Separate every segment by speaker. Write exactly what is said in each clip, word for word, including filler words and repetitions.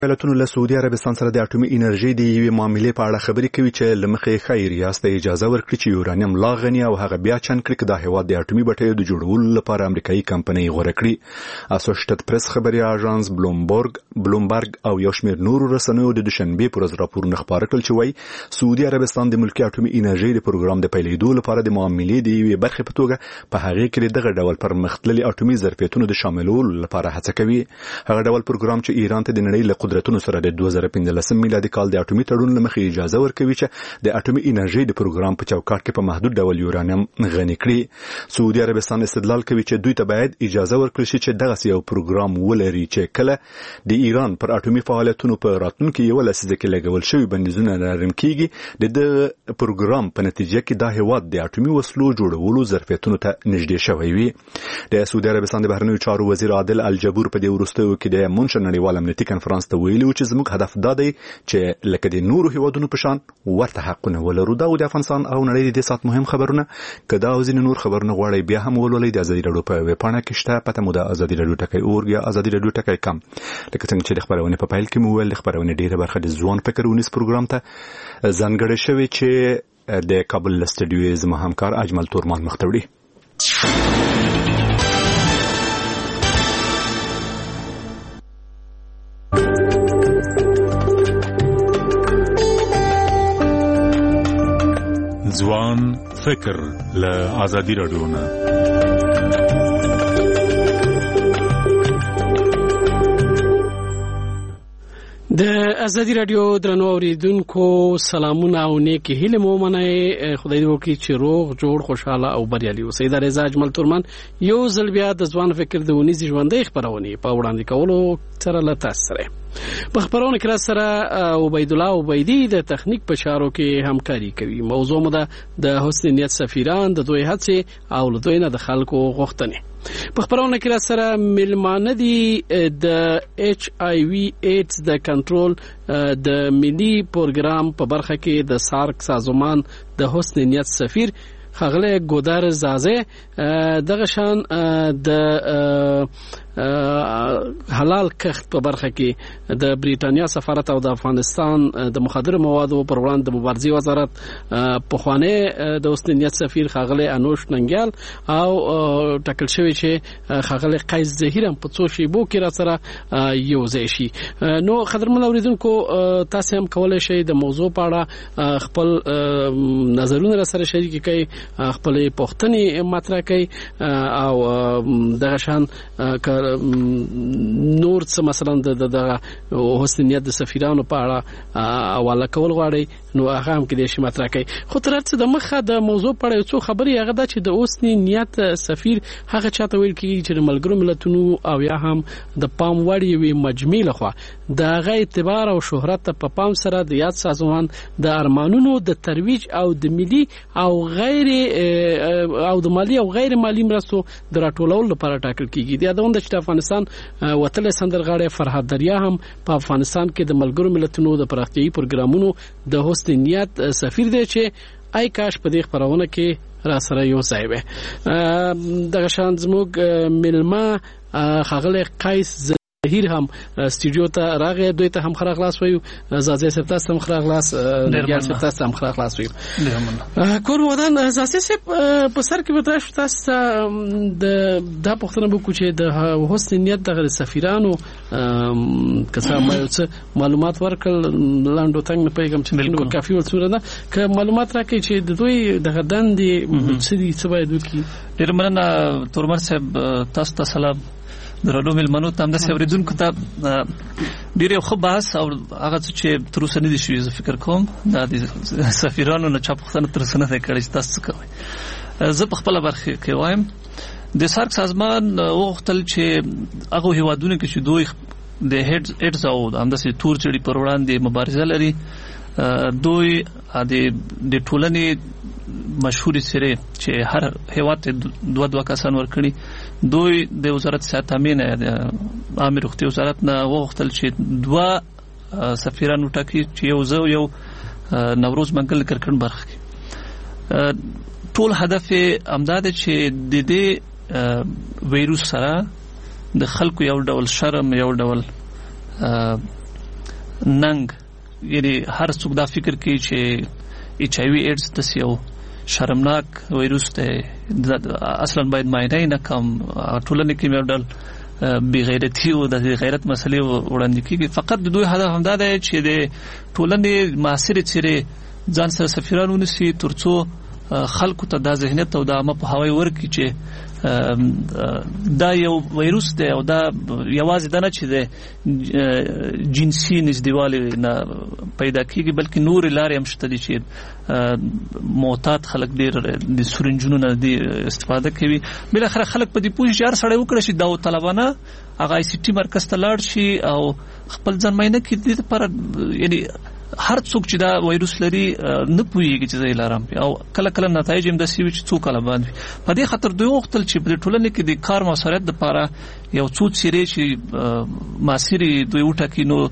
Speaker 1: ایالاتونو له سعودي عربستان سره د اټومي انرژي د یوې معاملې په اړه خبرې کوي چې لمخې ښایي ریاست اجازه ورکړي چې یورانیم لا غني او هغه بیا چند کړي چې د هیواد د اټومي بټیو د جوړولو لپاره امریکایي کمپنۍ غوره کړي. اسوسییټډ پریس خبري اژانس بلومبرګ بلومبرګ او یو شمېر نورو رسنیو د دوشنبه پر ورځ راپورونه خپاره کړل چې وایي سعودي عربستان د ملکي اټومي انرژي د پروګرام د پیلېدو لپاره د معاملې د یوې برخې په توګه په هغه کې دغه ډول پرمختللي اټومي ظرفیتونو د شاملولو لپاره هڅه کوي. هغه ډول پروګرام چې ایران ته د نړۍ له قدرتونو سره د دوه زره پنځلسم میلادي کال د اټومي تړون لمخې اجازه ورکوي چې د اټومي انرژي د پروګرام په چوکاټ کې په محدود ډول یورانیم غني کړي. سعودي عربستان استدلال کوي چې دوی ته باید اجازه ورکړي شي چې دغه یو پروګرام ولري چې کله د ایران پر اټومي فعالیتونو په راتلونکي یو لسیزه کې لګول شوی بندیزونه نرم کیږي د د پروګرام په نتیجه کې د هیواد د اټومي وسلو جوړولو ظرفیتونو ته نږدې شوی وي. د سعودي عربستان د بهرنیو چارو وزیر عادل الجبور په دې وروستیو کې د مونشن نړیوال امنیتي کنفرانس ته ویلي چې زموږ هدف دا دی چې لکه د نورو هیوادونو په شان ورته حقونه ولرو. دا د افغانستان او نړۍ د سات مهم خبرونه کدا او ځین نور خبرونه غواړي بیا هم ولولئ د ازادي رادیو په ویب پاڼه کې شته پته مو د ازادي رادیو ټکی اورګ یا ازادي رادیو ټکی کم. لکه څنګه چې د خبرونه په پایل کې مو ویل خبرونه ډیره برخه د ځوان فکر ونیس پروګرام ته ځانګړی شوی چې د کابل استډیو زما همکار اجمل تورمان مختوړي.
Speaker 2: ځوان فکر له ازادي رادیو نه
Speaker 3: د ازادي رادیو درنو اوریدونکو سلامونه او نیکی هیله مو منئ. خدای دې وکړي چې روغ جوړ خوشاله او بریالي اوسئ. دا رضا اجمل تورمان یو ځل بیا د ځوان فکر د ونیز ژوندۍ خبرونه په وړاندې کولو سره له تاسو سره په خبرونه کې سره عبید الله عبیدی د تخنیک په چارو کې همکاري کوي. موضوع مو د حسن نیت سفیران د دوی هڅې او له دوی نه د خلکو غوښتنې. په خبرونه کې سره ملمانه دي د ایچ آی وی ایډز د کنټرول د ملي پروګرام په برخه کې د سارک سازمان د حسن نیت سفیر خغله ګودار زازه دغه شان د حلال کښت په برخه کې د بریټانیا سفارت او د افغانستان د مخدر موادو پر وړاندې د مبارزې وزارت په خوانه د حسن نیت سفیر خغله انوش ننګیال او ټاکل شوی چې خغله قیس زهیر هم په څو شیبو کې را سره یو ځای شي. نو خدرمن اوریدونکو تاسو هم کولای شئ د موضوع په اړه خپل نظرونه را سره شریک کړئ خپل پوښتنې مطرح کړئ او دغه شان نور څه مثلا د حسن نیت د سفیرانو په اړه حواله کول غواړي نو هغه هم کې د شي مطرح کوي. خو تر څه د مخه د موضوع په اړه څو خبري هغه د چې د حسن نیت سفیر هغه چاته ویل کیږي چې ملګرو ملتونو او یا هم د پام وړ یوې مجمع لخوا د هغه اعتبار او شهرت په پام سره د یاد سازمان د ارمانونو د ترویج او د ملي او غیر او د مالی او غیر مالی مرستو د راټولولو لپاره ټاکل کیږي. د یادوند چې افغانستان وتل سندرغاړي فرهاد دریا هم په افغانستان کې د ملګرو ملتونو د پراختیايي پروګرامونو د حسن نیت سفیر دی چې آی کاش په دې خبرونه کې را سره یو ځای وي. دغه شان زموږ ملما خغله قیس هیر هم استودیو ته راغی دوی ته هم خره خلاص ویو زازه سپتاست هم خره خلاص نرګل سپتاست هم خره خلاص ویو کور ودان زازه سپ په سر کې وتاش تاسو د د پښتنه بو چې د حسن نیت د سفیرانو کسا معلومات ورکل لاندو تنګ نه پیغام چې کافي ورسره ده که معلومات راکړي چې د دوی د غدان دي سړي څه باید وکړي.
Speaker 4: ډیر مننه تورمر صاحب تاسو ته سلام. درنو ملمنو تام د اوریدونکو ته ډیر یو خو بحث او هغه چې تر اوسه نه دي شوی زه فکر کوم د سفیرانو نه چا پوښتنه تر اوسه نه کړې چې تاسو کوي. زه په خپل برخه کې وایم د سارک سازمان وغوښتل چې هغه هیوادونه کې چې دوی د هډز هډز او همداسې تور چړي پر وړاندې مبارزه لري دوی د ټولنې مشهوري سره چې هر هیواد دوه دوه کسان ورکړي دوی د وزارت صحت امین عام روغتي وزارت نه وغوښتل چې دوه سفیران وټاکي چې یو زو یو نوروز منګل کرکن برخه کې ټول هدف امداد چې د دې وایروس سره د خلکو یو ډول شرم یو ډول ننګ یعنی هر څوک دا فکر کوي چې ایچ آی وی ایډز د یو شرمناک وایروس ته اصلا باید معنی نه کم ټولنه کې مې ډول بی غیرتی او د غیرت مسلې وړاندې کیږي. فقط د دوی هدف همدا دی چې د ټولنې معاصرې څیرې ځان سره سفیران ونیسي ترڅو خلکو ته دا ذهنیت او د عامه پوهاوی ورکړي چې دا یو وایروس دی او دا یوازې دا نه چې د جنسي نږدېوالي نه پیدا کیږي بلکې نور لارې هم شته دي چې معتاد خلک ډېر د سرنجونو نه دی استفاده کوي. بالاخره خلک په دې پوه شي هر سړی وکړي چې داوطلبانه هغه آی سی ټي مرکز ته لاړ شي او خپل ځان معاینه کړي. دې لپاره یعنی هر څوک چې دا وایروس لري نه پوهیږي چې زه لارم او کله کله نتایج هم داسې وي چې څو کاله باندې په دې خاطر دوی وغوښتل چې په ټولنه کې د کار مسؤلیت لپاره یو څو څیرې چې معاصرې دوی وټاکي نو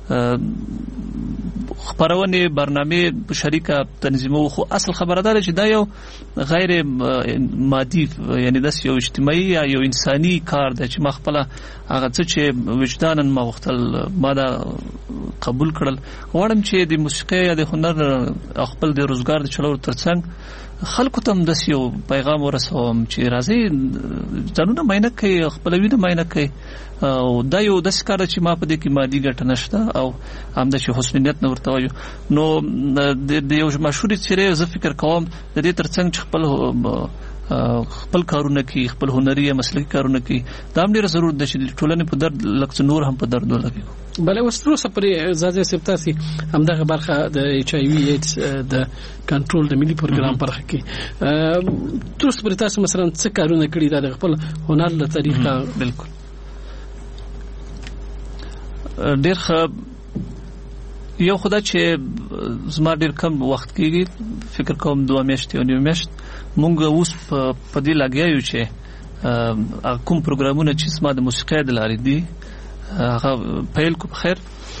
Speaker 4: خبرونه برنامه په شریکه تنظیمو. خو اصل خبره ده چې دا یو غیر مادي یعنی د یو اجتماعي یا یو انساني کار دی چې مخبله هغه څه چې وجدانن ما وختل ما دا قبول کړل. غواړم چې د موسیقي یا د هنر خپل د روزګار د چلولو ترڅنګ خلکو ته هم د یو پیغام ورسوم چې راځي ځانونه معاینه کوي خپل وینه معاینه کوي او دا یو د ښکار چې ما په دې کې مادي ګټه نشته او هم د شي حسن نیت نه ورته وایو. نو د یو مشهور څیرې زه فکر کوم د دې ترڅنګ چې خپل خپل کارونه کوي خپل هنري مسلکي کارونه کوي دا هم ډېر ضرورت ده چې ټولنې په درد لکه نور هم په درد ولګي.
Speaker 3: بله اوس تروسه پرې زاده سپتاسي همدغه برخه د ایچ آی وی ایډز د کنټرول د ملي پروګرام برخه کې تروسه پرې تاسو مثلا څه کارونه کړی دا د خپل هنر له طریقه؟
Speaker 4: بالکل ډېر ښه یو خدای چې زما ډېر کم وخت کېږي فکر کوم دوه میاشتې او نیو میاشت مونږ اوس په دې لګیا یو چې کوم پروګرامونه چې زما د موسیقۍ د لارې دي هغه پیل کو بخیر.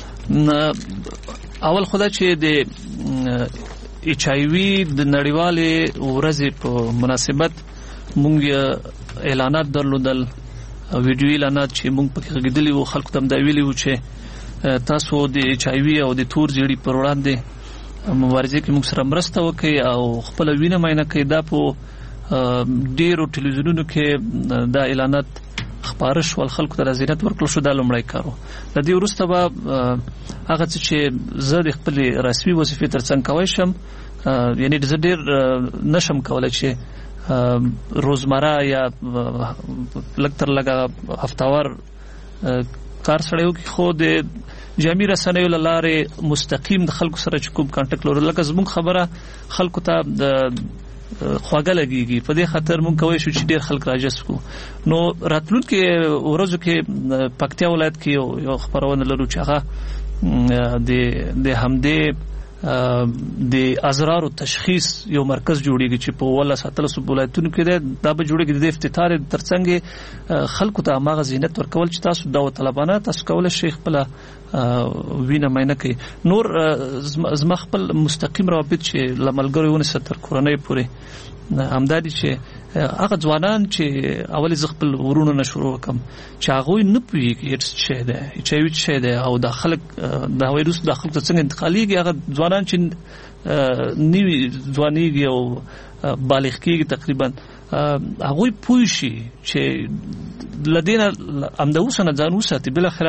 Speaker 4: اول خدای چې د ایچ آی وی د نړیوالې ورځې په مناسبت مونږ اعلانات درلودل ویډیو اعلانات چې مونږ پکې غږیدلی وو خلکو ته دا ویلي وو چې تاسو د ایچ آی وی او د تور زیړي پر وړاندې مبارزه کې موږ سره مرسته وکړي او خپل وینه معاینه کړي. دا په ډیرو ټلویزیونونو کې دا اعلانات خبره شو خلکو ته رضایت ورکړل شو. دا لومړی کارو. د دې وروسته به هغه چې زه د خپل رسمي وظیفې ترڅنګ کوي شم یعنی زه ډیر نشم کولای چې روزمره یا لکتر لګا هفتوار کار سره یو خو د جامع رسنیو لاره مستقیم د خلکو سره چې کوم کانټیکټ لري لکه زموږ خبره خلکو ته د خواږه لګيږي په دې خاطر مونږ کوی شو چې ډیر خلک راجس کو. نو راتلونکي ورځو کې پکتیا ولایت کې یو خبرونه لرو چې هغه د د همدې د ازرار تشخیص یو مرکز جوړیږي چې په ولا ساتل سو ولایتونو کې دا به جوړیږي د افتتاح ترڅنګ خلکو ته ماغه زینت ورکول چې تاسو داوطلبانه تاسو کول شي خپل وینه مینه کوي. نور زما خپل مستقیم روابط چې لملګرو ونه ستر کورنۍ پورې همدادي چې هغه ځوانان چې اول ز خپل ورونو نشورو کم چې هغه نه پوهیږي چې ده چې وی چې ده او د خلک د وایروس د خلک څنګه انتقاليږي هغه ځوانان چې نیوی ځوانيږي او بالغ کېږي تقریبا هغه پوه شي چې لدينا امدوسنه ځانو ساتي بل اخره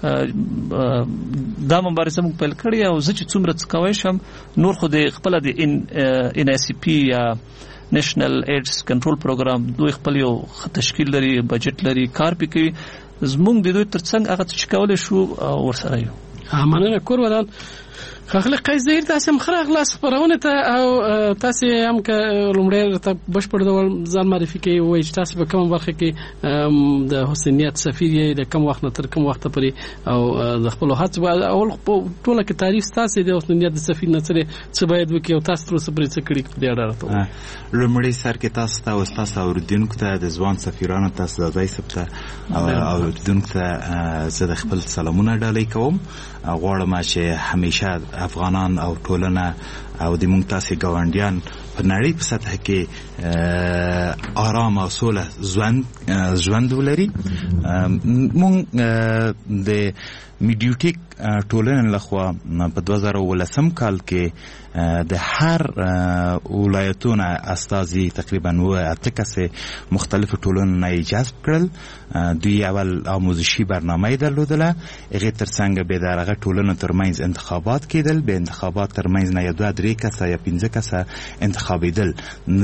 Speaker 4: دا مبارزه موږ پیل کړی او زه چې څومره څکوي شم نور خو د خپل د ان ان اس پی یا نېشنل ایډز کنټرول پروګرام دوی خپل یو تشکیل لري بجټ لري کار پکې زموږ د دوی ترڅنګ هغه چې کول شو ورسره یو
Speaker 3: مننه کور ولان خلک قیس دیر تاسو مخره خلاص خبرونه ته او تاسو هم ک لومړی ته بشپړ ډول ځان معرفي کوي وای چې تاسو په کوم برخه کې د حسینیت سفیر یې د کوم وخت تر کوم وخت پورې او د خپل هڅه اول ټوله کې تعریف تاسو د حسینیت د سفیر نه سره څه باید وکړي او تاسو تر څه پرې څه کړی په دې اړه راته
Speaker 5: لومړی سر کې تاسو ته او تاسو اوریدونکو ته د ځوان سفیرانو تاسو د ځای سپته او اوریدونکو ته زه د خپل سلامونه ډالۍ کوم. غواړم چې همیشه افغانان او ټولنه او د موږ تاسې ګاونډیان په نړۍ په سطح کې آرام او سوله ژوند ژوند ولري. موږ د میډیوټیک ټولنې لخوا په دوه زره ولسم کال کې د هر ولایتونو استازي تقریبا و اته کسې مختلفو ټولنو نه جذب کړل. دوی اول آموزشي برنامه درلودله، هغې تر څنګ به د هغه ټولنو ترمنځ انتخابات کېدل، به انتخابات ترمنځ نه یا دوه درې کسه یا پنځه کسه انتخابېدل.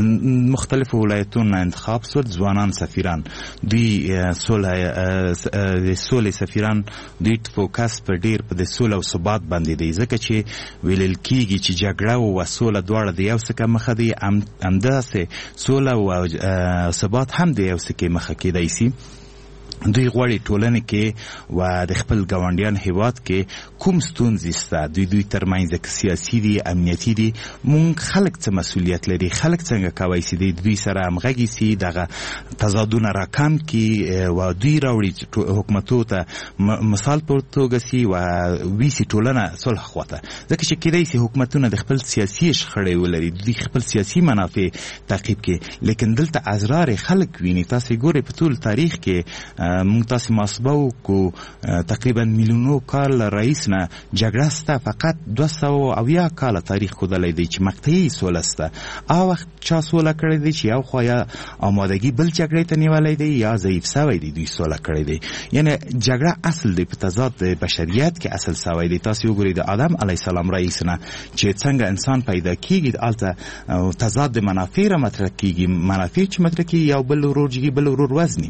Speaker 5: مختلفو ولایتونو نه انتخاب شول ځوانان سفیران. دوی سوله د سولې سفیران دوی فوکس په ډېر په د سوله او ثبات باندې دی، ځکه چې ویلل کېږي چې جګړه او سوله دواړه د یو څه کې مخه دي، همداسې سوله او ثبات هم د یو څه کې مخه کېدای شي. دوی غواړي ټولنه کې و د خپل ګاونډیان هیواد کې کوم ستونزې شته، دوی دوی ترمنځ د سیاسي دي امنیتي دي، مونږ خلک څه مسؤلیت لري، خلک څنګه کولی شي دوی سره همغږي شي، دغه تضادونه راکم کړي و دوی راوړي حکومتو ته مثال په توګه شي و ویسي ټولنه صلح خواته. ځکه چې کېدای شي حکومتونه د خپل سیاسي شخړې ولري، دوی خپل سیاسي منافع تعقیب کړي، لیکن دلته ازرار خلک ویني. تاسې ګورئ په ټول تاریخ کې مونږ تاسې محاسبه وکړو تقریبا میلیونو کال رئیس نه جګړه شته، فقط دوه سوه اویا کاله تاریخ ښودلی دی چې مقطعي سوله شته. هغه وخت چا سوله کړې دی چې یو خوا یا آمادګي بل جګړې ته نیولی دی یا ضعیف سوی دی دوی سوله کړې دی. یعنی جګړه اصل دی په تضاد د بشریت کې اصل سوی دی. تاسې وګورئ د آدم علیه السلام رئیس نه چې څنګه انسان پیدا کېږي، هلته تضاد د منافع را مطرح کېږي، منافع چې مطرح کېږي یو بل ورور جګي بل ورور وزني.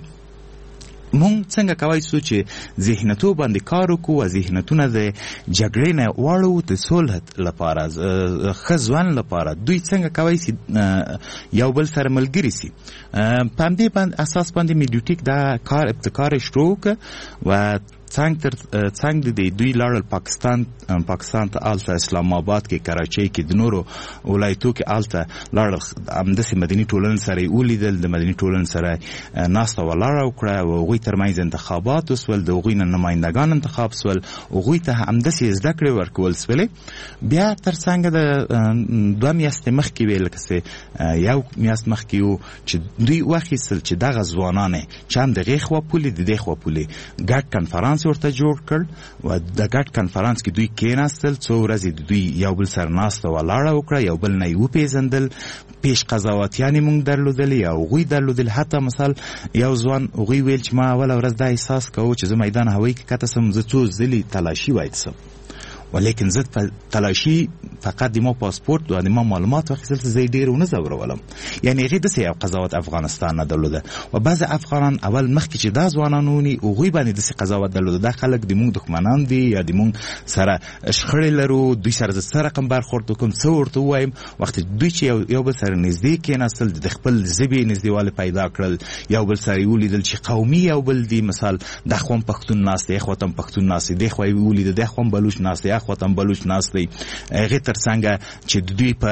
Speaker 5: مونږ څنګه کولی شو چې ذهنیتو باندې کار وکړو او ذهنیتونه د جګړې نه واړو د صلح لپاره، ښه ژوند لپاره. دوی څنګه کولی شي یو بل سره ملګري شي. په همدې باندې اساس باندې میډیوټیک دا کار ابتکار شروع کړ و څنګ تر څنګ د دوی لاړل پاکستان پاکستان ته، آلته اسلام آباد کې، کراچۍ کې، د نورو ولایتو کې آلته لاړل. همداسې مدني ټولنې سره یې ولیدل، د مدني ټولنې سره ناسته ولاړه وکړه او هغوی ترمنځ انتخابات وسول، د هغوی نه نمایندګان انتخاب سول، هغوی ته همداسې زده کړې ورکول سولې. بیا تر څنګ د دوه میاشتې مخکې وې لکه څه یو میاشت مخکې وو چې دوی واخیستل چې دغه ځوانان چې هم د هغې خوا پولې د دې خوا پولې ګډ کنفرانس ورته جوړ کړ و د ګډ کنفرانس کې دوی کېناستل، څو ورځې دوی یو بل سره ناسته ولاړه وکړه، یو بل نه یې وپېژندل، پیش قضاوتیانې موږ درلودلې او هغوی درلودل. حتی مثال یو ځوان هغوی ویل چې ما اوله ورځ دا احساس کوو چې زه میدان هوایي کې کته سم، زه څو ځلې تلاشي باید سم، ولیکن زه په تلاشي فقط د ما پاسپورت و د ما معلومات واخیستل چې زه یې ډېر ونه ځورولم. یعنې هغې داسې یو قضاوت افغانستان نه درلوده و بعضې افغانان اول مخکې چې دا ځوانان وني هغوی باندې داسې قضاوت درلوده، دا خلک د مونږ دښمنان دي یا د مونږ سره شخړې لرو، دوی سره زه څه رقم برخورد وکړم، څه ورته ووایم. وخت دوی چې یو, یو بل سره نږدې کېناستل، د خپل ژبې نږدېوالی پیدا کړل، یو بل سره یې ولیدل چې قومي یو بل دی، مثال دا خوا هم پښتون ناست دی، خوا ته هم پښتون ناست دی، دې خوا یې ولیده دا خوا هم بلوچ ناست دی، خوا ته هم بلوچ ناست دی. هغې تر څنګه چې دوی په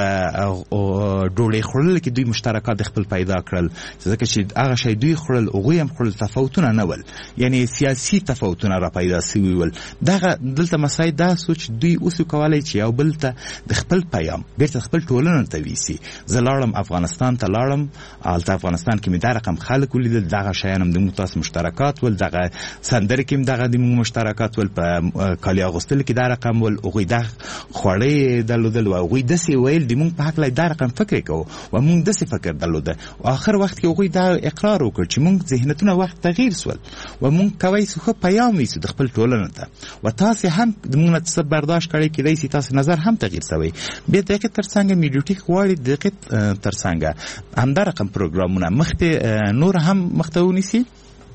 Speaker 5: ډوډۍ خوړلو کې دوی مشترکات د خپل پیدا کړل، ځکه چې هغه شی دوی خوړل هغوی هم خوړل، تفاوتونه نه ول، یعنې سیاسي تفاوتونه را پیدا سوي ول. دغه دلته مسایل دا سو چې دوی اوس کولی چې یو بل ته د خپل پیام بیرته خپل ټولنو ته ویسي. زه لاړم افغانستان ته لاړم، هلته افغانستان کې مې دا رقم خلک ولیدل، دغه شیان هم د موږ تاسو مشترکات ول، دغه سندرې کې هم دغه د موږ مشترکات ول، په کالي اغوستلو کې دا رقم ول، هغوی دا خوړې درلودل و هغوی داسې ویل د مونږ په هکله دا رقم فکر کوو و مونږ داسې فکر درلوده. و آخر وخت کې هغوی دا اقرار وکړ چې مونږ ذهنیتونه وخت تغییر سول و مونږ کولی شو ښه پیام ویسو د خپل ټولنو ته و تاسې هم د مونږ نه څه برداشت کړی، کېدای شي تاسې نظر هم تغییر سوی. بیا د هغې تر څنګه میډیوټیک غواړي د هغې تر څنګه همدا رقم پروګرامونه مخته نور هم مخته ونیسي.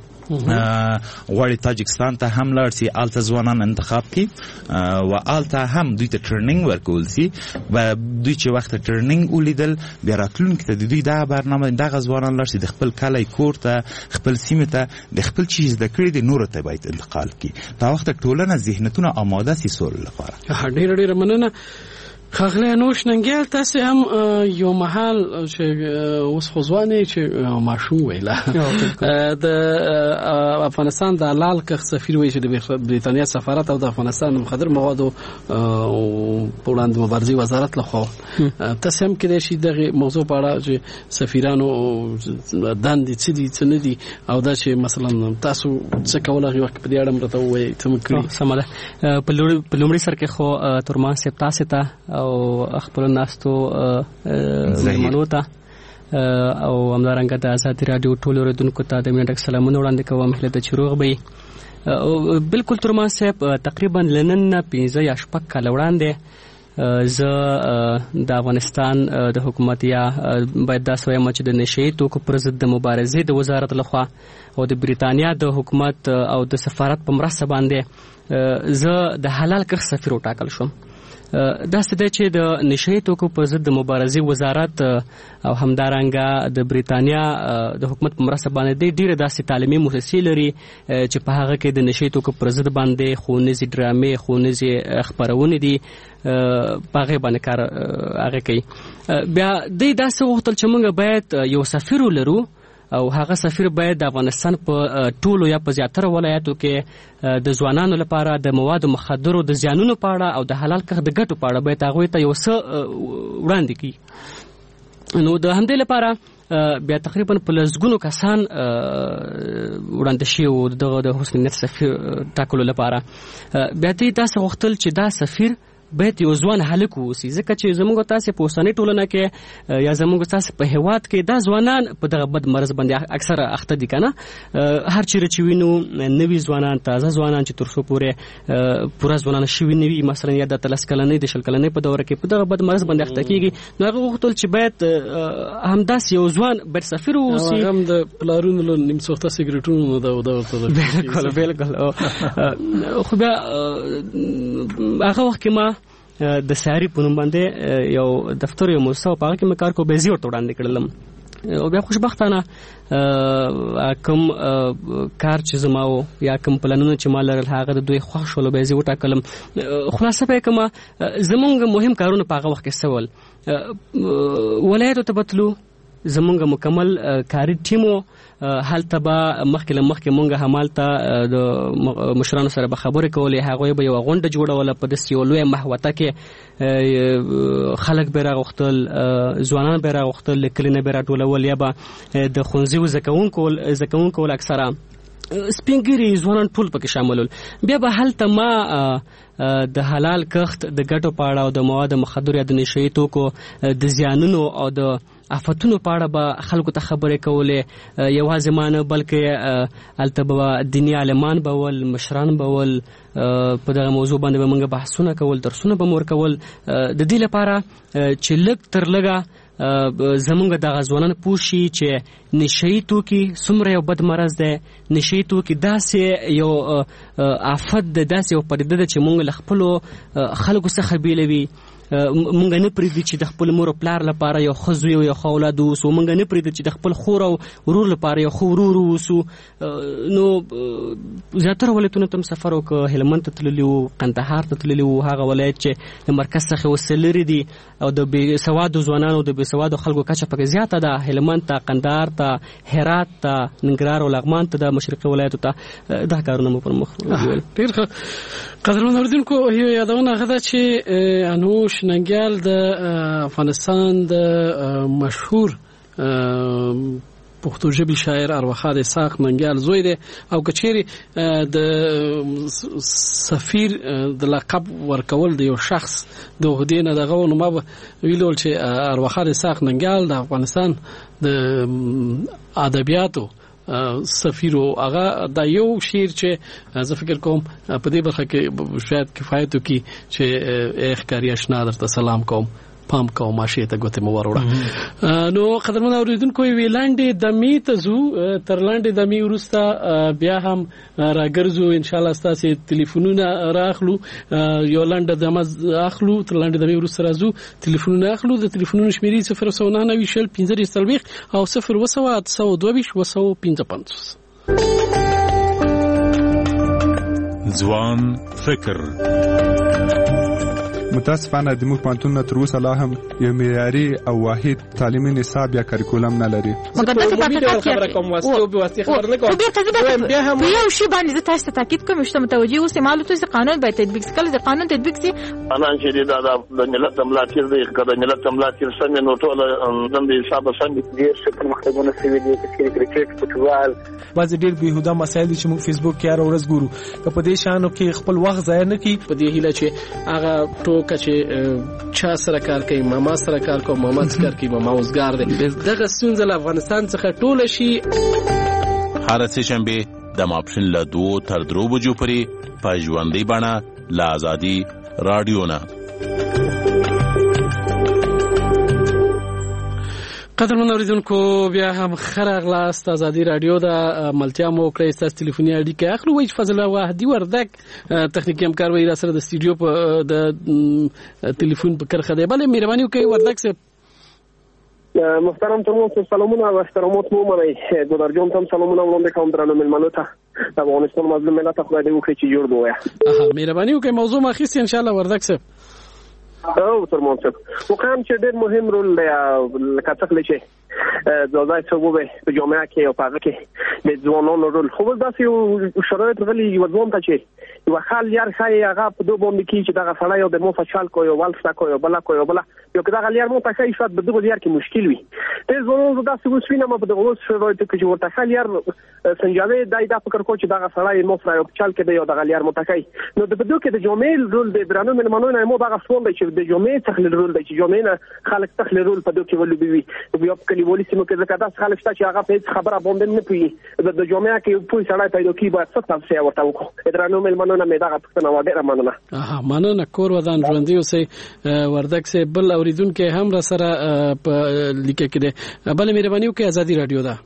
Speaker 5: غواړي تاجکستان ته هم لاړ شي، هلته ځوانان انتخاب کړي و هلته هم دوی ته ټریننګ ورکول شي و دوی چې وخت ټریننګ ولیدل بیا راتلونکي ته د دوی دغه برنامه دغه ځوانان لاړ شي د خپل کلی کور ته، خپل سیمې ته، د خپل چې زده کړي د نورو ته باید انتقال کړي. تا وخت ټولنه ذهنیتونه آماده شي سولې لپاره.
Speaker 3: ډېره ډېره مننه. خغله نوش ننګل تاسو هم یو محل چې اوس خوځوانه چې ماشوم ویلا د افغانستان د حلال کښ سفیر وی چې د بریتانیا سفارت او د افغانستان مخدر موادو په وړاندې مبارزې وزارت لخوا تاسو هم کېدای شي دغه موضوع په اړه چې سفیرانو دندې څه دي څه نه دي او دا چې مثلا تاسو څه کولای غوښ په دې اړه مرته وایي څه مکړي
Speaker 6: سماله په لومړي سر کې خو ترمان سپتا ستا او خپل ناستو زمانو ته او همدارنګه د آزادي رادیو ټول اوریدونکو ته د منډک سلامونه وړاندې کوم هله د چروغ به بالکل ترمان صاحب تقریبا لنن پنځه یا شپږ کال وړاندې زه د افغانستان د حکومت یا باید دا سویم چې د نشئی توکو پر ضد د مبارزې د وزارت لخوا او د بریتانیا د حکومت او د سفارت په مرسته باندې زه د حلال کښ سفیر وټاکل شوم. دا ستده چې د نشئی توکو په ضد د مبارزې وزارت او همدارنګه د بریتانیا د حکومت په مرسته باندې ډیره داسې تعلیمي مؤسسې لري چې په هغه کې د نشئی توکو پر ضد باندې ښوونیزې ډرامې ښوونیزې خپرونې دي په هغې باندې کار هغه کوي. بیا دوی داسې غوښتل چې موږ باید یو سفیر ولرو او هغه سفیر باید د افغانستان په ټولو یا په زیاتره ولایاتو کې د ځوانانو لپاره د موادو مخدرو د زیانونو په اړه او د حلال کښ د ګټو په اړه باید هغوی ته یو څه وړاندې کړي. نو د همدې لپاره بیا تقریبا په لسګونو کسان وړاندې شوي وو دغه د حسن نیت سفیر ټاکلو لپاره. بیا دوی داسې غوښتل چې دا سفیر باید یو ځوان هلک واوسي ځکه چې زموږ تاسې په اوسنۍ ټولنه کې یا زموږ تاسې په هېواد کې دا ځوانان په دغه بد مرض باندې اکثره اخته دي که نه. هر چیرې چې وینو نوي ځوانان تازه ځوانان چې تر څو پورې پوره ځوانان شوي نه وي مثلا یا د اتلس کلنۍ د شل کلنۍ په دوره کې په دغه بد مرض باندې اخته کېږي. نو هغه غوښتل چې باید همداسې یو ځوان باید سفیر واوسي
Speaker 3: هم د پلارونو له نیمڅوخته سګرټونو
Speaker 6: بالکل بالکل. خو بیا هغه وخت کې ما د ساری په نوم باندې یو دفتر یو موسسه په هغه کې مې کار کو به زی ورته وړاندې کړلم او بیا خوشبختانه کوم کار چې زما و یا کوم پلانونه چې ما لرل هغه د دوی خوښ شول به زی وټاکلم. خلاصه به کومه زمونږ مهم کارونه په هغه وخت کې سول ولایتو ته بتلو زمونږ مکمل کاری ټیمو هلته به مخکې له مخکې مونږ همالته د مشرانو سره به خبرې کولې هغوی به یوه غونډه جوړوله په داسې یو لویه محوطه کې خلک به یې راغوښتل ځوانان به یې راغوښتل له کلي نه به یې راټولول یا به د ښوونځیو زده کوونکو ول اکثره سپین ږیري ځوانان ټول پکې شامل ول. بیا به هلته ما د حلال کښت د ګټو په اړه او د مواد مخدر یا د نشئی توکو د زیانونو او د آفتونو په اړه به خلکو ته خبرې کولې. یوازې ما نه بلکې هلته به دیني عالمان به ول مشران به ول په دغه موضوع باندې به موږ بحثونه کول درسونه به مو ورکول د دې لپاره چې لږ تر لږه زمونږ دغه ځوانان پوه شي چې نشئی توکي څومره یو بد مرض دی. نشئی توکي داسې یو آفت ده داسې یو پدیده ده چې موږ له خپلو خلکو څخه بیلوي. مونږ نه پرېږدي چې د خپل مور او پلار لپاره یو ښه زوی او یو ښه اولاد واوسو. مونږ نه پرېږدي چې د خپل خور او ورور لپاره یو ښه ورور واوسو. نو زیاتره ولایتونو ته م سفر وکړ. هلمند ته تللي وو قندهار ته تللي وو هغه ولایت چې د مرکز څخه اوس لرې دي او د بې سوادو ځوانانو د بې سوادو خلکو کچه پکې زیاته ده. هلمند ته قندهار ته هرات ته ننګرهار او لغمان ته د مشرقي ولایتو ته دا کارونه مو پر مخ بیول.
Speaker 3: ډېر ښه قدرمن اورېدونکو یادونه هغه ده چې انوش ننګیال د افغانستان د مشهور پښتو ژبې شاعر ارواښاد اسحاق ننګیال زوی دی او که چیرې د سفیر د لقب ورکول د یو شخص د عهدې نه دغه و نو ما به ویلي ول چې ارواښاد اسحاق ننګیال د افغانستان د ادبیاتو سفیرو هغه دا یو شعر چې زه فکر کوم په دې برخه کې شاید کفایت وکړي چې اخ کاری اشنا درته سلام کوم پام کوم ماشي ته ګوتې مو وروړه. نو قدرمن اوریدونکو وی لاندې د می ته زو تر لاندې د می ورسته بیا هم راګرځو ان شاء الله تاسو ټلیفونونه راخلو یو لاندې د مز اخلو تر لاندې د می ورسته راځو ټلیفونونه اخلو د ټلیفونونو شمیرې صفر صفر نه نوي شل پنځه سلويخ او صفر وسو اتسو دوه وسو پنځه پنځوس.
Speaker 2: ځوان فکر
Speaker 7: متاسفانه د موږ پوهنتونونه تر اوسه لا هم یو معیاري او واحد تعلیمي نصاب یا کریکولم نه لري.
Speaker 8: مګر دا خبره کوم واسطه به واسطه خبر نه کوم. بیا هم یو شی باندې تاسو ته تاکید کوم چې متوجي اوسئ معلومات چې قانون باید تطبیق شي. کله د قانون تطبیق شي
Speaker 9: انا چې دا د ملت ملاتړ دی کله ملت ملاتړ څنګه نو ټول د حساب څنګه ډیر څه پرمختګونه شوي دي چې کرکټ فوټبال
Speaker 10: بعض ډیر بهوده مسایل چې موږ فیسبوک کې هر ورځ ګورو که په دې شانو کې خپل وخت ضایع نه کړي.
Speaker 3: په دې هیله چې هغه ټوکه چې چا سره کار کوي ماما سره کار کوي ماما سره کار کوي ماما اوسګار دی دغه ستونزه له افغانستان څخه ټول شي.
Speaker 11: هر څه شنبه د ماپښین له دوه تر درو بجو پورې په ژوندۍ بڼه له آزادي رادیو نه.
Speaker 3: قدرمن اوریدونکو بیا هم خراغلاست آزادی رادیو دا ملتیا مو کړی ستاسو ټلیفوني اړیکه اخلو وای فضل واحدی وردک تخنیکی همکار وای را سره د استودیو په د ټلیفون په کرخه دی. بله مهرباني وکړئ وردک صاحب.
Speaker 9: محترم ترمون سلامونه و احترامات مو منئ. ګلدار جان تم سلامونه وړاندې کوم درنو مېلمنو ته. د افغانستان مظلوم ملت خدای دې وکړي چې جوړ دوه.
Speaker 3: اها مهرباني وکړئ موضوع ما خېستې ان شاء الله وردک صاحب.
Speaker 9: او ترمون صاحب وقام چې ډېر مهم رول دی لکه څنګه چې ځای څوبه په جامعه کې او په هغه کې د ځوانانو رول خو داسې یو شرایط غلي یو ځوان ته چې یو خال یار خای هغه په دوه باندې کې چې دغه سړی یو د مو فشال کوي او ولسا کوي او بلا کوي او بلا یو که دغه یار مو ته کوي شاید په دغه یار کې مشکل وي. د ځوانانو داسې وسوینه ما په دغه شرایط کې چې ورته خال یار سنجاوي دای دا فکر کوي چې دغه سړی مو سره یو چال کې دی او دغه یار مو ته کوي نو د بده کې د جامعې رول د درانو ملمنو نه مو دغه سوال دی چې د جامعې تخلیل رول دی چې جامعې نه خلک تخلیل رول په دوه کې ولوبي بیا په کلیوالي سیمو کې ځکه دا خلک چې هغه په خبره باندې نه پوي د جامعې کې پوي سړی پیدا کی باید څه تاسو ورته وکړو درانو ملمنو نه مې دغه پښتنه وړه مننه.
Speaker 3: اها مننه کور ودان ژوندۍ اوسئ. وردک سه بل اوریدونکو هم را سره په لیکه کې بل مهرباني وکړئ آزادی رادیو دا.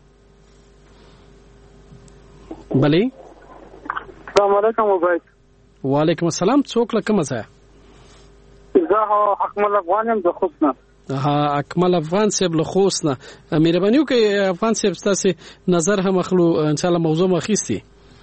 Speaker 3: بله
Speaker 9: السلام علیکم وبای.
Speaker 3: وعلیکم السلام. څوک لکه مزه
Speaker 9: زه اکمل افغان یم د خوست نه.
Speaker 3: ها اکمل افغان صاحب له خوست نه مهرباني وکړئ افغان صاحب تاسو نظر هم اخلو ان شاء الله موضوع مخېستي.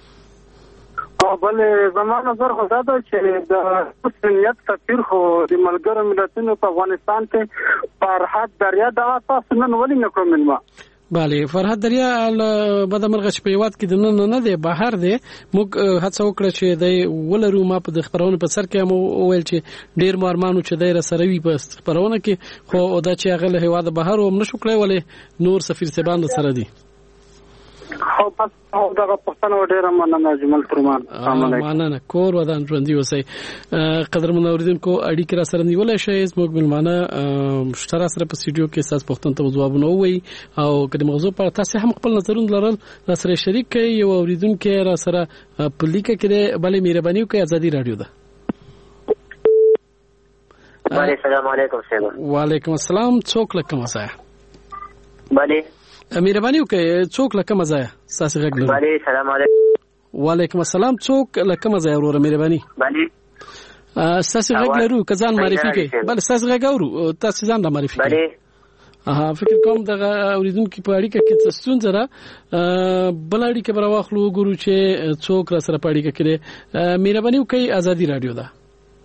Speaker 9: بل زموږ نظر خو دا ده چې د مسلمیت سفیر خو د ملګرو ملتونو په افغانستان کې فرحت دریا د تاسو نن ولې نه کوم ما
Speaker 3: bale فرحت دریا بده مرغه چې په یواد کې د نن نه دی بهر دی موږ هڅه وکړه چې د ولرو ما په خبرونه په سر کې مو ویل چې ډیر مارمانو چې دای رسروي په خبرونه کې خو دا چې هغه له هواد بهر هم نشو کړی ولې نور سفیر سبان سره دی
Speaker 9: خو پس او دغه پښتنو ډیره مننه جمل ترمان.
Speaker 3: مننه کور ودان ژوندۍ اوسئ. قدرمن اوریدونکو اړیکې را سره نیولای شئ زموږ ملمانه مشترک سره په سټوډیو کې تاسو پښتون ته ځوابونه ووي او کله موضوع پر تاسو هم خپل نظرونه لرل را سره شریک کړئ یو اوریدونکو را سره په لیکه کې بلې مهرباني وکړئ آزادی رادیو ده.
Speaker 12: السلام علیکم صاحب.
Speaker 3: وعلیکم السلام. څوک لکه مسا
Speaker 12: بله
Speaker 3: مهرباني وکړئ څوک لکه مزه تاسو غږ لرئ.
Speaker 12: بله السلام علیکم.
Speaker 3: وعلیکم السلام. څوک لکه مزه وروره مهرباني.
Speaker 12: بله
Speaker 3: تاسو غږ لرو کزان معرفي کړئ. بله تاسو غږ اورو تاسو ځان را معرفي کړئ.
Speaker 12: بله
Speaker 3: اها فکر کوم دغه اوریدونکو په اړیکه کې څه ستونزه را بل اړیکه بر واخلو ګورو چې څوک را سره په اړیکه کې مهرباني وکړئ آزادی رادیو ده.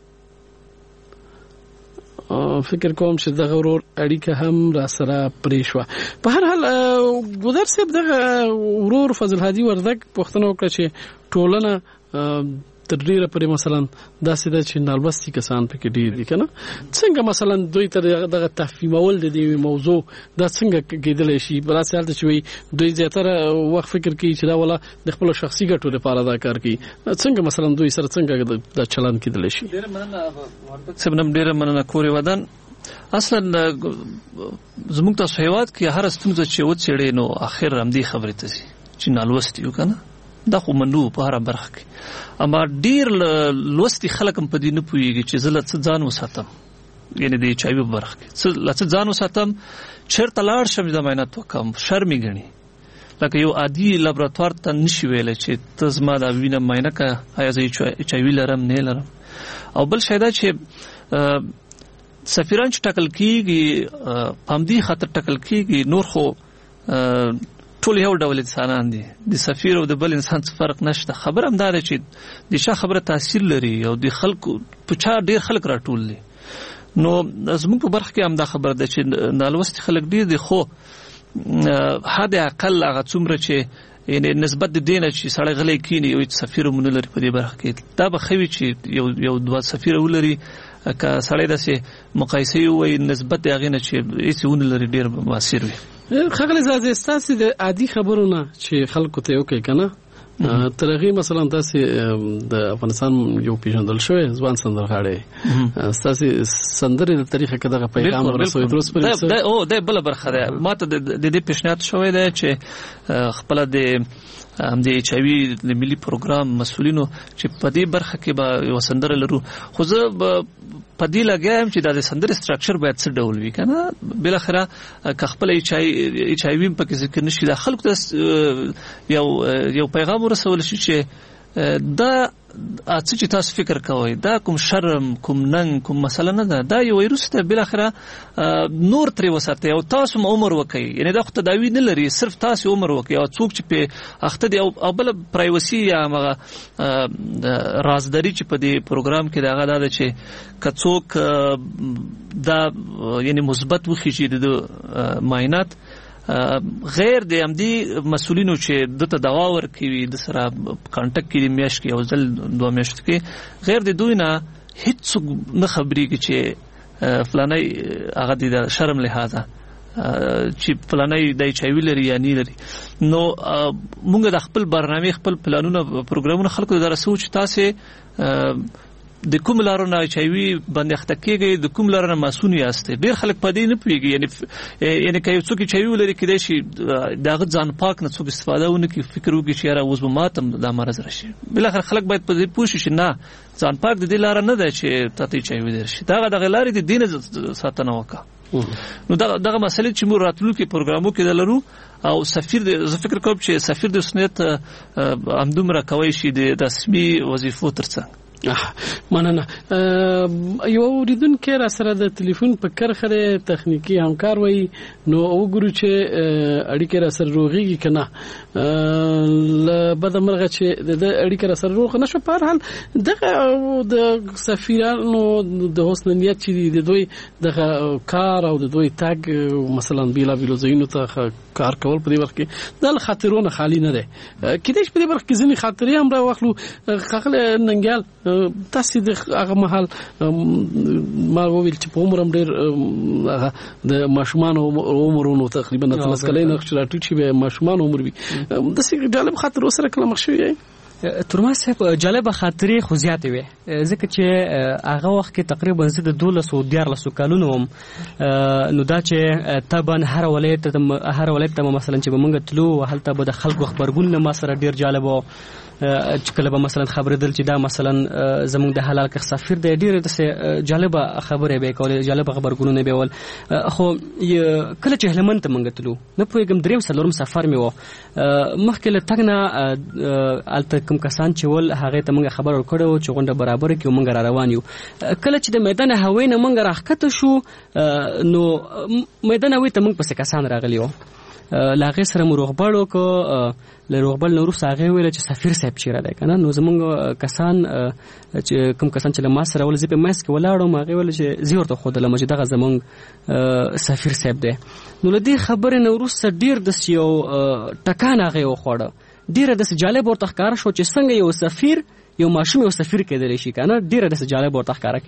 Speaker 3: فکر کوم چې دغه ورور اړیکه هم را سره پرې شو. په هر حال ګودر صاحب دغه ورور فضل هادي وردک پښتنو کړ چې ټولنه تر ډیره پرې مثلا داسې د چې نالوستي کسان پکې ډیر دي کنه څنګه مثلا دوی تر دغه تفهیمول د دې موضوع دا څنګه کېدلی شي بل څه حالت چې دوی زیاتره وخت فکر کوي چې دا ولا د خپل شخصي ګټو لپاره دا کار کوي څنګه مثلا دوی سره څنګه دا چلن کېدلی شي.
Speaker 4: ډیره مننه ورته سبنم ډیره مننه کورې ودان. اصلا زموږ تاسو هیواد کې هر ستونزه چې و چېړې نو اخر هم دې خبرې ته شي چې نالوستي یو کنه دا خو منو په هر برخه کې اما ډیر لوستي خلک هم په دې نه پوهیږي چې زه له څه ځان وساتم یعنی د چایو برخه کې څه له څه ځان وساتم چیرته لاړ شم د معاینات وکم شرمې ګڼي لکه یو عادي لابراتوار ته نشي ویلی چې ته زما د وینه معاینه کړه آیا زه چایوي لرم نه لرم. او بل شی دا چې سفیران چې ټاکل کېږي په همدې خاطر ټاکل کېږي نور خو ټول یو ډول انسانان دي د سفیر او د بل انسان څخه فرق نشته. خبر هم دا ده چې د شا خبره تاثیر لري او د خلکو په چا ډیر خلک راټول دي نو زموږ په برخه کې هم دا خبره ده چې نالوستي خلک ډیر دي خو حد اقل هغه څومره چې یعنی نسبت د دینه چې سړی غلی کینی یو سفیر مونږ لري په دې برخه کې دا به خوي چې یو یو دوه سفیر ولري که سړی داسې مقایسه وي نسبت هغه نه چې هیڅ ونه لري ډیر موثر وي.
Speaker 3: خغل زازه ستاسو د عادي خبرونه چې خلکو ته یو کوي کنه ترغی مثلا تاسو د افغانستان یو پیژندل شوی ځوان سندرغاړي تاسو سندرې د طریقه کې دغه پیغام ورسوي درست پرې
Speaker 4: دا او د بل برخه ده ماته د دې پیشنهاد شوی دی چې خپل د هم د ایچ آی وی د ملي پروګرام مسولینو چې په دې برخه کې به یو سندره لرو خو زه په دې لګایم چې د سندرې سټرکچر باید څه ډول وي کنه بل اخره که خپل ایچ آی ایچ آی وی په کې ذکر نشي د خلکو ته یو یو پیغام ورسول شي چې دا اڅ چې تاسو فکر کوئ دا کوم شرم کوم ننګ کوم مسله نه ده دا یو وایروس ته بل اخره نور تری وساتي او تاسو عمر وکي یعنی دا خو تداوی نه لري صرف تاسو عمر وکي او څوک چې په اخته دی او بل پرایوسی یا مغه رازداری چې په دې پروګرام کې داغه دا چې کڅوک دا یعنی مثبت وخی چې د معاینات غیر د امدي مسولینو چې دته دوا ورکوي د سره کانټیکټ کې میاش کې او ځل دوه میاشت کې غیر د دوی نه هیڅ نه خبرېږي چې فلانای هغه د شرم لحاظه چې فلانای د ایچ آی وی لري یا نه لري نو موږ د خپل برنامه خپل پلانونه پروګرامونه خلکو د رسو چې تاسو د کوم لارونه ایچ آی وی باندې اخته کېږي د کوم لارونه مسؤل یاست ډیر خلک په دې نه پوهیږي یعنی یعنی که یو څوک ایچ آی وی لري کېدای شي دغه ځان پاک نه څوک استفاده ونه کوي فکر وکړي چې یاره اوس به ماتم د مرز راشي بل اخر خلک باید په دې پوه شي نه ځان پاک د دې لار نه ده چې تاسو ایچ آی وی درشي دا د غلاري د دین ساتنه وکړه نو دا دغه مسلې چې موږ راتلو کې پروګرامو کې لرو او سفیر د زه فکر کوم چې سفیر د سنت همدومره کوي شي د رسمي وظیفو ترڅنګ
Speaker 3: مننه یو اوریدونکو را سره د ټلیفون په کرخه تخنیکی همکار وای نو وګورو چې اړیکه را سره روغيږي کنه ل بده مرغه چې د اړیکه را سره روغ نشو په هر حال دغه د سفیرانو د حسن نیت چې د دوی د کار او د دوی تاګ مثلا بیلا بیلو زینو ته کار کول په دې وخت کې د خاطرونو خالی نه ده کله چې په دې وخت کې ځینې خاطرې هم را واخلو خپل ننګال تاسو د هغه محل ما ویل چې په عمر هم ډېر د ماشومان عمرونو تقریبا ثلاث کلین اختلاطي چې به ماشومان عمر وي د څه جالب خاطر سره کله مخ شوی
Speaker 6: ترما صاحب جالب خاطرې خو زیاتې وي ځکه چې هغه وخت کې تقریبا زه د دولس او دیارلس کلونو وم نو دا چې طبعا هر ولایت هر ولایت ته مثلا چې موږ تلو هلته به د خلکو خبرګون ما سره ډیر جالب و چې کله به مثلا خبرېدل چې دا مثلا زموږ د حلال کې سفیر دی ډیر د جالب خبرې به کول جالب خبرګونونه به ول خو کله چې هلمند ته موږ تلو نه پوهیږم دریم سلورم سفر مې و مخکې له تګ نه الته کوم کسان چې ول هغه ته موږ خبر ورکړو چې غونډه برابر کې موږ را روان یو کله چې د میدان هوای نه موږ راخته شو نو میدان هوای ته موږ پس کسان راغلی و لاغه سره مروغبړو کو له روغبل نور ساغه ویل چې سفیر صاحب چیرې ده کنه نو زمونږ کسان چې کوم کسان چې ما سره ول زی په ماسک ولاړو ما ویل چې زیور ته خود له مجدغه زمونږ سفیر صاحب ده نو لدی خبره نو روس ډیر د یو ټکانه غي خوړه ډیره د جالب ورته ښکار شو چې څنګه یو سفیر یو ماشوم یو سفیر کېدل شي کنه ډیره د جالب ورته ښکار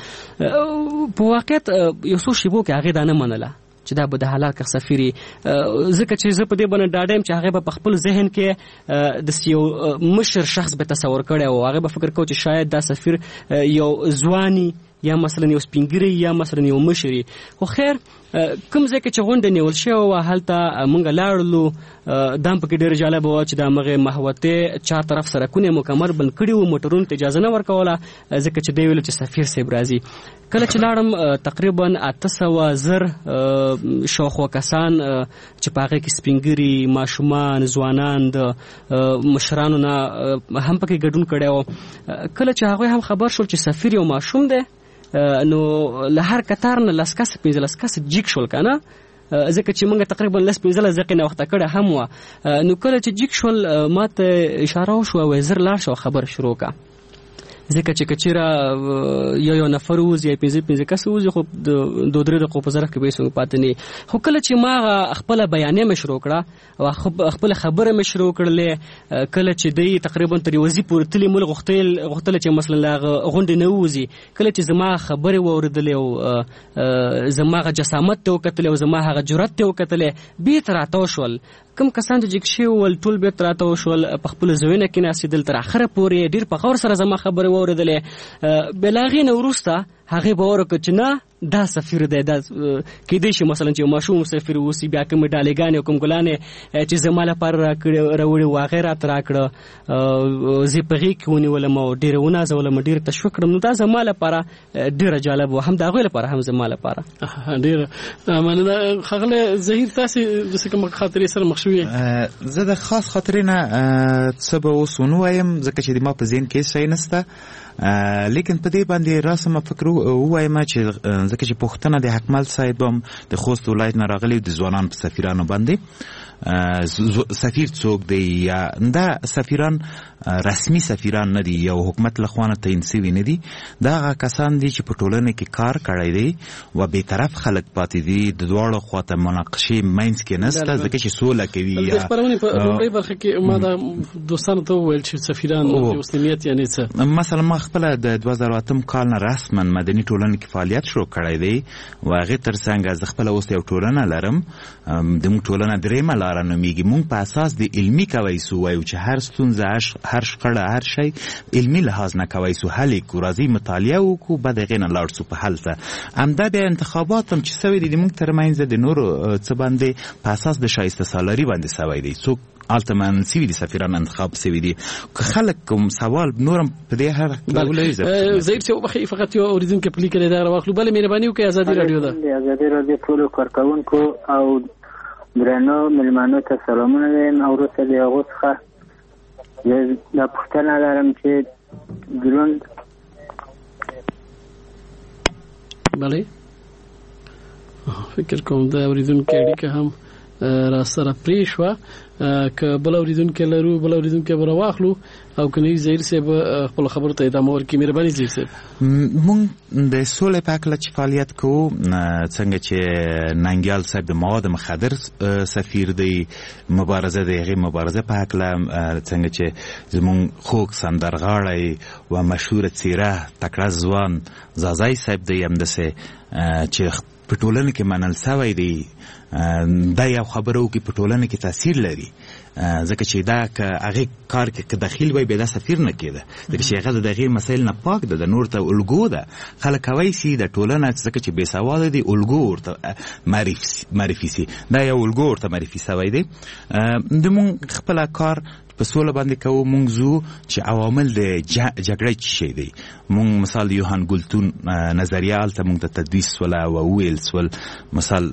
Speaker 6: کېدل په واقعیت یو څو شیبو کې هغه دا نه منله چې دا به د حلال کې سفیری ځکه چې زه په دې باندې ډاډم چې هغه په خپل ذهن کې د یو مشر شخص به تصور کړي او هغه به فکر کوي چې شاید دا سفیر یو ځواني یا مثلا یو سپینګری یا مثلا یو مشري خو خیر کوم ځکه چې غونډه نیول شو او هلته مونږ لاړلو دام په کې ډېر جالب و چې د مغه محوته چار طرف سره کونه مکمل بند کړي وو موټرونو ته اجازه نه ورکوله ځکه چې دی ویل چې سفیر صاحب راځي کله چې لاړم تقریبا اته سوه زر شاوخوا کسان چې په هغه کې سپینګری ماشومان ځوانان د مشرانو نه هم پکې ګډون کړي وو کله چې هغه هم خبر شول چې سفیر یو ماشوم دی نو له هر کتار نه لسکس پنځه لسکس جیک شول کنه ځکه چې موږ تقریبا لس پنځه ځکه نه وخت کړه هم و نو کله چې جیک شول ماته اشاره وشو او زر لاړ شو خبر شروع کا ځکه چې کچېره یو یو نفر ووځي یا پنځه پنځه کس ووځي خو د دوه درې دقیقو په ظرف کې به یې څوک پاتې نه خو کله چې ما خپله بیانیه مې شروع کړه او خپله خبره مې شروع کړلې کله چې دی تقریبا تر یوه ځي پورې تلي مول غوښتل غوښتله چې مثلا له هغه غونډې نه ووځي کله چې زما خبرې واورېدلې او زما هغه جسامت ته وکتلې او زما هغه جرأت ته وکتلې بېرته راته وشول کوم کسان چې جګ شوي ول ټول بېرته راته وشول په خپلو ځایونو کې ناستېدل تر اخره پورې ډېر په غور سره زما خبرې واورېدلې بې له هغې نه وروسته هغې باور وکړ چې نه دا سفیر دی دا کېدای شي مثلا چې یو ماشوم سفیر اوسي بیا کومې ډالېګانې او کوم ګلانې چې زما لپاره راوړي وو هغې راته راکړه زه یې په غېږ کې ونیولم او ډېره ونازولم ډېره تشویق کړم نو دا زما لپاره ډېره جالب و هم د هغوی لپاره هم زما لپاره
Speaker 3: ډېره مننه ښاغلی ظهیر تاسې داسې کومه خاطرې سره مخ شوي
Speaker 5: زه د خاص خاطرې نه څه به اوس ونه وایم ځکه چې د ما په ذهن کې هېڅ شی نشته لیکن په دې باندې راسمه فکر ووایم چې ځکه چې پوښتنه د حکمل صاحب هم د خوست ولایت نه راغلی د ځوانانو په سفیرانو باندې سفیر څوک دی یا دا سفیران رسمي سفیران نه دي یو حکومت لخوا نه تعیین شوي نه دي دا هغه کسان دي چې په ټولنه کې کار کړی دی و بې طرف خلک پاتې دي د دواړو خواته مناقشې منځ کې نشته ځکه چې سوله کوي
Speaker 3: د خپرونې په لومړۍ برخه کې ما دا دوستانو ته وویل چې سفیران د مسلمیت یعنې څه
Speaker 5: مثلا ما خپله د دوه زره اتم کال نه رسما مدني ټولنه کې فعالیت شروع کړی دی و هغې تر څنګ زه خپله اوس یو ټولنه لرم زموږ ټولنه درېیمه لاره نومیږي موږ په اساس د علمي کوی سو وایو چې هر ستونزه هر شخړه هر شی علمي لحاظ نه کوی سو حل یې کړو راځئ مطالعه وکړو بعد هغې نه لاړ سو په حل ته همدا بیا انتخابات هم چې سوي دي د موږ ترمنځ د نورو څه باندې په اساس د شایسته سالاري باندې سوی دی څوک هلته من سوي دي سفیران انتخاب سوي دي که خلک کوم سوال نورم په دې هر
Speaker 3: ظهیر صاحب وبخښئ فقط یو اورېدونکی په لیکلې دا راواخلو بله مهرباني وکړئ ازادي راډیو ده
Speaker 13: د ازادي راډیو ټولو کارکوونکو او درنو مېلمنو ته سلامونه وایم او وروسته د هغو څخه دا پوښتنه لرم چې دروند
Speaker 3: بله فکر کوم دا اورېدونکی اړیکه هم را سره پرې شوه که بل اورېدونکی لرو بل اورېدونکی به راواخلو او که نه ظهیر صاحب خپلو خبرو ته ادامه ورکړي مهرباني ظهیر صاحب
Speaker 5: مونږ د سولې په هکله چې فعالیت کوو څنګه چې ننګیال صاحب د مواد مخدر سفیر دی مبارزه د هغې مبارزه په هکله څنګه چې زمونږ خوږ سندرغاړی و مشهوره څیره تکړه ځوان زازای صاحب دی همداسې چې په ټولنه کې منل سوی دی دا یو خبره وکړي په ټولنه کې تاثیر لري ځکه چې دا که هغې کار کې که دخیل وی بیا دا سفیر نه کېده ځکه چې هغه د هغې مسایل نه پاک ده د نور ته الګو ده خلک کوی سي د ټولنه ځکه چې بې سواده دي الګو ورته معرفي سي دا یو الګو ورته معرفي سوی دی زموږ خپله کار په سوله باندې کوو مونږ زو چې عوامل د جګړې څه شی دی مونږ مثال یوهان ګلتون نظریه هلته مونږ ته تدویس سوله و وویل سول مثال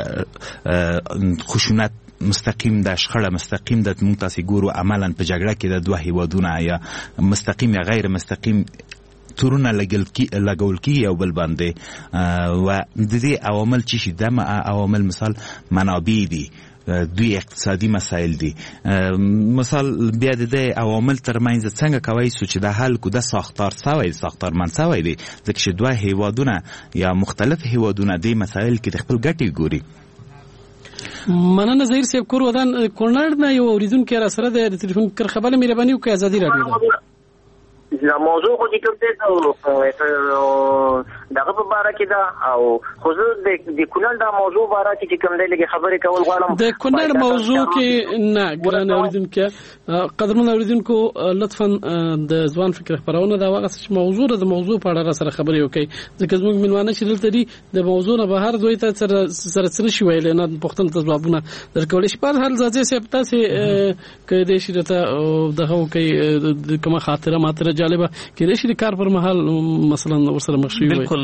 Speaker 5: خشونت مستقیم د شخړه مستقیم د مونږ تاسې ګورو عملا په جګړه کې د دوه هیوادونه یا مستقیم یا غیر مستقیم تورونه لګول کېږي یو بل باندې و د دې عوامل چې شي دا عوامل مثال منابع دي دوی اقتصادي مسایل دي مثال بیا د دې عوامل ترمنځ څنګه کوی سو چې د حل کو د ساختار سوی ساختارمند سوی دی ځکه چې دوه هیوادونه یا مختلف هیوادونه دې مسایل کې د خپل ګټې ګوري
Speaker 3: مننه ظهیر صاحب کور ودان کونړ نه یو اورېدونکی را سره د تلیفون کر خبره مهرباني وکړئ ازادي راډیو ده
Speaker 12: دا موضوع خو چې کوم دی دغه په باره کې ده او خو زه د کونړ دا موضوع باره کې چې کوم دی لږې خبرې کول غواړم
Speaker 3: د کونړ موضوع کې نه ګران اورېدونکی قدرمن اورېدونکو لطفا د ځوان فکر خپرونه دا هغه چې موضوع ده د موضوع په اړه را سره خبرې وکړئ ځکه زموږ مېلمانه چې دلته دي د موضوع نه بهر دوی ته سره سره څه نشي ویلی نه پوښتنو ته ځوابونه درکولی شي په هر حال ځاځی صاحب تاسې کیدای شي درته دغه وکړئ کومه خاطره ماطره جالبه کېدای شي د کار پر مهال مثلا ورسره مخ شوي وي
Speaker 4: بالکل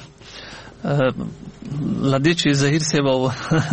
Speaker 4: له دې چې ظهیر صاحب او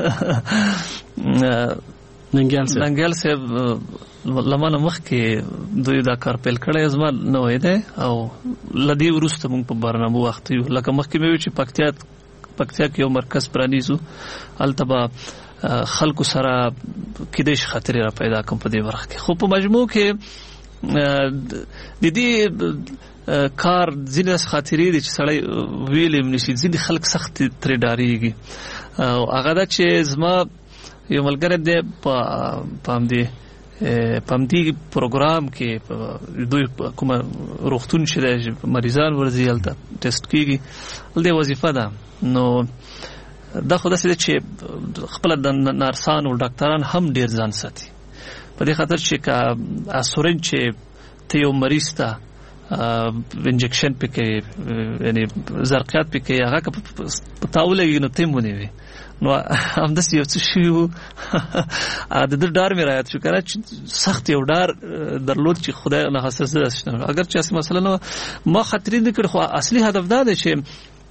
Speaker 3: ننګیال صاحب
Speaker 4: ننګیال صاحب لمانه مخکې دوی دا کار پیل کړی زما نوی دی او له دې وروسته موږ په برنامه وخت یو لکه مخکې مې وویل چې پکتیا پکتیا کې یو مرکز پرانیزو هلته به خلکو سره کېدای شي خاطرې را پیدا کړم په دې برخه کې خو په مجموع کې د دې کار ځینې خاطرې دي چې سړی ویلې نشي، ځینې خلک سخت ترې ډارېږي. هغه دا چې زما یو ملګری دی په پام دی په همدې پروګرام کې دوی کوم روغتون چې دی مریضان ورځي هلته ټیسټ کېږي، هلته وظیفه ده. نو دا خو داسې ده چې خپله د نرسان او ډاکټران هم ډېر ځان ساتي، په دې خاطر چې که اسورین چې ته یو مریض ته انجکشن پې کوي یعنی زرقیات پې کوي، هغه که په تا ولګي نو ته یې ونیوې. نو همداسې یو څه شوي وو، د ده ډار مې رایاد شو که نه چې سخت یو ډار درلود چې خدای ناخواسته زه داسې نه اگر چې هسې مثلا نو ما خطرې نه کړې، خو اصلي هدف دا دی چې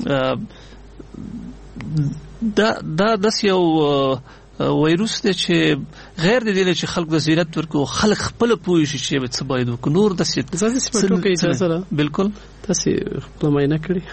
Speaker 4: دا دا داسې یو وایروس دی چې غیر د دې چې خلک د زینت ورکړو، خلک خپله پوه شي چې څه باید وکړو. نور داسې بالکل
Speaker 3: تاسې خپله معاینه کړې.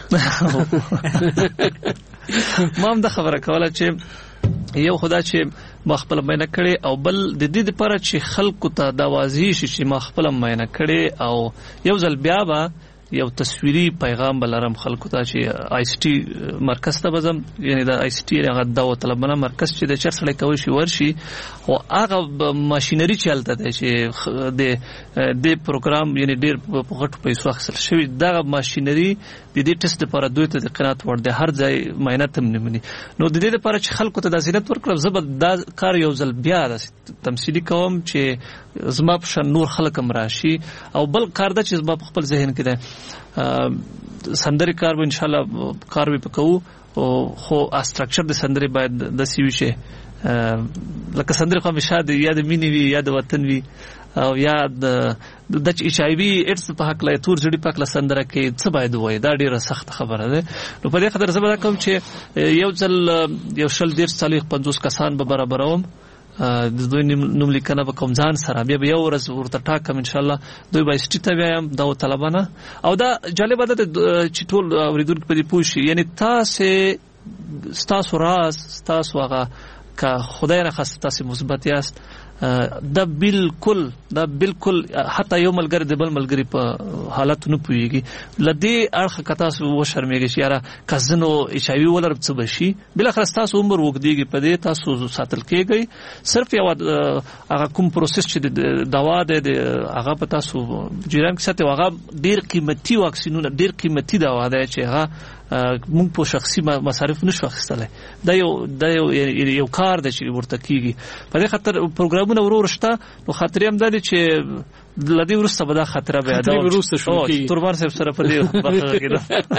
Speaker 4: ما هم دا خبره کوله چې یو خدا چې ما خپله معاینه کړې، او بل د دې دپاره چې خلکو ته دا واضح شي چې ما خپله معاینه کړې، او یو ځل بیا به یو تصویري پیغام بلرم خلکو ته چې آی سی ټي مرکز ته به ځم، یعنی د آی سی ټي هغه داوطلبانه مرکز چې د چر سړی کولی شي ورشي، او هغه ماشینري چې هلته دی چې د دې پروګرام یعنی ډېر په غټو پیسو اخیستل شوي، دغه ماشینري د دې ټسټ لپاره دوی ته د قناعت وړ دی، هر ځای معاینه ته هم نه مني. نو د دې لپاره چې خلکو ته دا زینت ورکړم، زه به دا کار یو ځل بیا تمثیلي کوم چې زما په شان نور خلک هم راشي. او بل کار ده چې زما په خپل ذهن کې دی، سندرې کار به انشاءالله کار به پکوو، خو استراکچر د سندرې باید داسې وي چې لکه سندرې خو همیشه د یا د مینې وي یا د وطن وي، او یا د ایچ آی وي ایډز په هکله تور زړي په هکله سندره کې څه باید ووایي، دا ډېره سخته خبره ده. نو په دې خاطر زه به دا کوم چې یو ځل یو شل دېرش څلوېښت پنځوس کسان به برابروم، د دوی نوم لیکنه به کوم ځان سره، بیا به یو ورځ ورته ټاکم انشاءالله، دوی به ایس ټي ته بیایم داوطلبانه. او دا جالبه ده چې ټول اورېدونکي په دې پوه شي، یعنی تاسې ستاسو راز ستاسو هغه که خدای نخواسته تاسې مثبت یاست، دا بالکل دا بالکل حتی یو ملګری د بل ملګری په حالاتو نه پوهېږي. له دې اړخه که تاسو وشرمېږئ چې یاره که زه نو ایچ آی وي ولرم څه به شي، بالاخره ستاسو عمر اوږدېږي، په دې تاسو ساتل کېږئ. صرف یو هغه کوم پروسس چې د دوا دی هغه په تاسو جریان کې ساتئ، هغه ډېر قیمتي واکسینونه ډېر قیمتي دوا دی چې هغه موږ په شخصي مصارف نشو اخیستلی. دا یو دا یو یو کار دی چې ورته کېږي. په دې خاطر پروګرامونه ورو شته، نو خاطرې هم دا دی چې له دې وروسته به دا خاطره به یادوم
Speaker 3: وروسته شروع کېږي.
Speaker 4: تورمان صاحب سره په دې برخه کې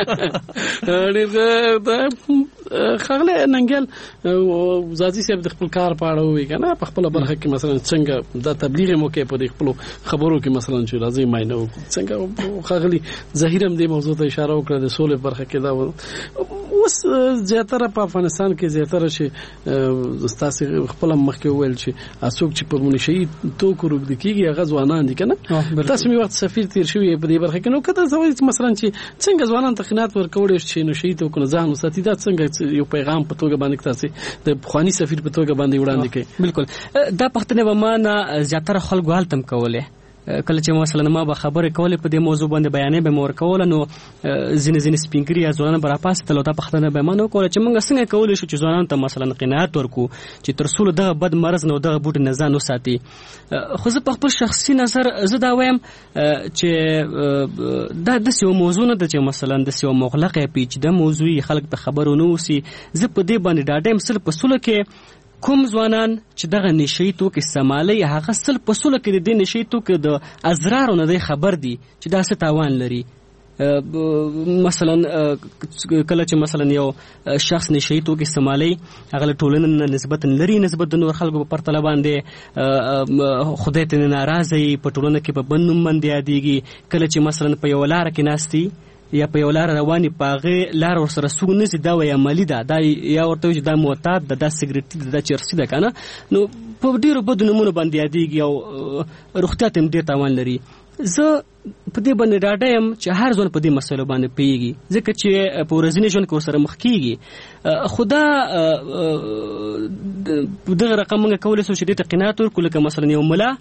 Speaker 3: ده ښاغلی ننګیال ذاتي صاحب د خپل کار په اړه ووایي که نه، په خپله برخه کې مثلا څنګه دا تبلیغ یې موقع په دې خپلو خبرو کې مثلا چې راځئ معاینه وکړو، څنګه ښاغلي ظهیر هم دې موضوع ته اشاره وکړه د سولې برخه کې. دا اوس زیاتره په افغانستان کې زیاتره چې ستاسې خپله مخکې وویل چې څوک چې په منشي توکو روږدي کېږي هغه ځوانان دي که نه، تاسو مې وخت سفیر تیر شوي په دې برخه کې. نو که تاسو وایئ مثلا چې څنګه ځوانان ته قناعت ورکولی شي چې نشهي توکو نه ځان وساتي، دا څنګه یو پیغام په توګه باندې تاسو د پخواني سفیر په توګه باندې وړاندې کوي؟
Speaker 6: بالکل دا پښتنه به ما نه زیاتره خلکو حالت هم کوله، کله چې مثلا ما به خبرې کولې په دې موضوع باندې بیانې به مور کوله، نو ځینې ځینې سپینګری یا ځوانان به راپاسېدل او دا پښتنه به ما نه وکوله چې موږ څنګه کولی شو چې ځوانانو ته مثلا قناعت ورکړو چې تر څو دغه بد مرض نه دغه بوټي نه ځان وساتي. خو زه په خپل شخصي نظر زه دا وایم چې دا داسې یو موضوع نه ده چې مثلا داسې یو مغلقه پیچیده موضوع خلک ته خبرو نه اوسي. زه په دې باندې ډاډه یم سل په سلو کې کوم ځوانان چې دغه نشهي توکي استعمالوي هغه سل په سلو کې د دې نشهي توکو د اضرارو نه دی خبر دي چې دا څه تاوان لري. مثلا کله چې مثلا یو شخص نشهي توکي استعمالوي هغه له ټولنې نه نسبت لري، نسبت د نور خلکو په پرتله باندې خدای ته ناراضه وي، په ټولنه کې په بد نوم باندې یادېږي. کله چې مثلا په یوه لاره کې ناستي یا په یو لار رواني په هغې لار ورسره سوق نه سي، دا وایي عملي ده، دا یا ورته وایي چې دا معتاد ده، دا سګرټي ده، دا چرسي ده که نه. نو په ډېرو بدو نومونو باندې یادېږي او روغتیا ته هم ډېر تاوان لري. زه په دې باندې ډاډه یم چې هر ځوان په دې مسایلو باندې پوهېږي، ځکه چې په ورځني ژوند کې ورسره مخ کېږي. خو دا دغه رقم موږ کولی شو چې دې ته قناعت ورکړو، لکه مثلا یو ملا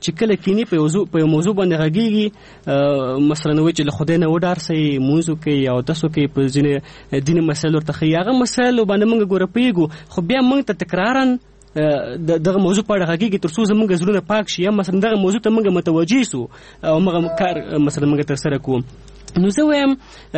Speaker 6: چې کله کینی په موضوع په موضوع باندې غږیږي مثلا وایي چې له خدای نه وډار سي موضوع کې او تاسو کې په ځینې دیني مسایلو ورته هغه مسایل باندې موږ ګوره پیګو خو بیا موږ ته تکرارن دغه موضوع په اړه غږیږي تر څو زموږ زړونه پاک شي یا مثلا دغه موضوع ته موږ متوجي سو او موږ کار مثلا موږ تر سره کوو. نو زه وایم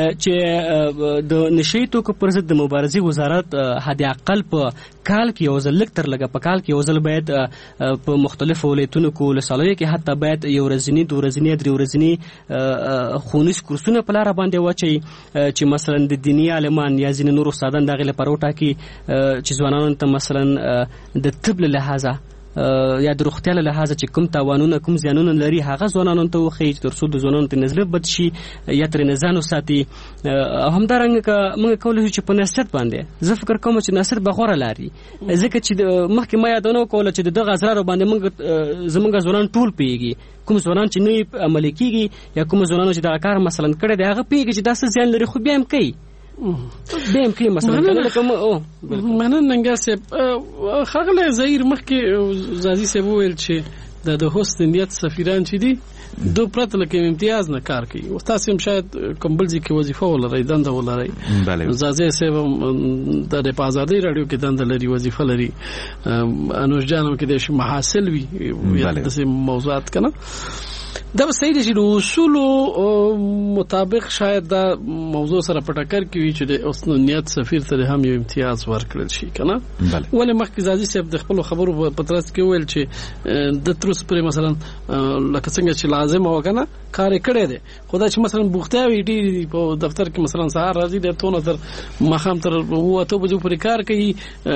Speaker 6: چې د نشي توکو پر ضد د مبارزې وزارت حد اقل په کال کې یو ځل لږ تر لږه په کال کې یو ځل باید په مختلفو ولایتونو کې ولسوالیو کې حتی باید یو ورځني دوه ورځني درې ورځني ښوونیز کورسونه په لاره باندې واچوي چې مثلا د دیني عالمان یا ځینې نور استادان د هغې لپاره وټاکي چې ځوانانو ته مثلا د طب له لحاظه یا د روغتیا له لحاظه چې کوم تاوانونه کوم زیانونه لري هغه ځوانانو ته وښیي چې تر څو د ځوانانو ته نظر بد شي یا ترې ځان وساتي. او همدارنګه که موږ کولی شو چې په نصیحت باندې زه فکر کوم چې نصیحت به غوره لاري ځکه چې مخکې ما یادونه وکوله چې د دغه اسرارو باندې موږ زموږ ځوانان ټول پوهېږي کوم ځوانان چې نوی عملي کېږي یا کوم ځوانانو چې دغه کار مثلا کړی دی هغه پوهېږي چې دا څه زیان لري خو بیا هم کوي بیم کې مثلا
Speaker 3: مننه ننګا صاحب خغله زهیر مخکې زازي صاحب ویل چې د د هوست نیت سفیران چې دي دو پرته لکه امتیاز نه کار کوي او تاسو هم شاید کمبلځي کې وظیفه ولرئ دنده ولرئ. بله زازي صاحب د په آزادۍ رادیو کې دنده لري وظیفه لري انوش جانم کې د محاصل وي یا د موضوعات کنه دا به صحیح دي چې د اصولو مطابق شاید دا موضوع سره په ټکر کې وي چې د اوسنیت سفیر ته هم یو امتیاز ورکړل شي کنه. ولې مخکې زازي صاحب د خپل خبرو په ترڅ کې ویل چې د تروس پر مثلا لکه څنګه چې لازم و کنه کار کړی دی خدای چې مثلا بوختیا وي ډی په دفتر کې مثلا سهار راځي د تونه تر مخام تر وته بجو پر کار کوي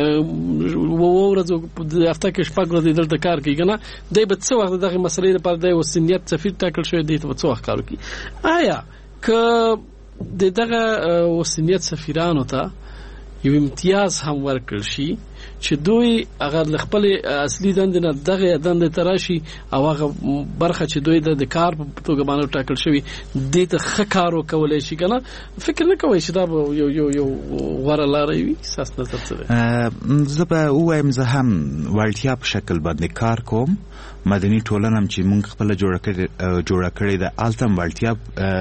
Speaker 3: و ورځو د هفته کې شپږ ورځې دلته کار کوي کنه دی به څه وخت دغه مسلې لپاره د اوسنیت سفیر ټاکل شوی دی ته څه وخت کار کوي. آیا که د دغه اوسنیت سفیرانو ته یو امتیاز هم ورکړل شي چې دوی هغه خپل اصلي دند نه دغه دند تراشي او هغه برخه چې دوی د کار په توګه باندې ټاکل شوی د ته خکارو کولای شي کنه فکر نه کوي چې دا یو یو یو غوړه لاري وي اساس نظر څه
Speaker 5: زه به وایم زه هم ولټیا په شکل باندې کار کوم مدني ټولنه هم چې مونږ خپل جوړ کړی جوړ کړی د التم ولټیا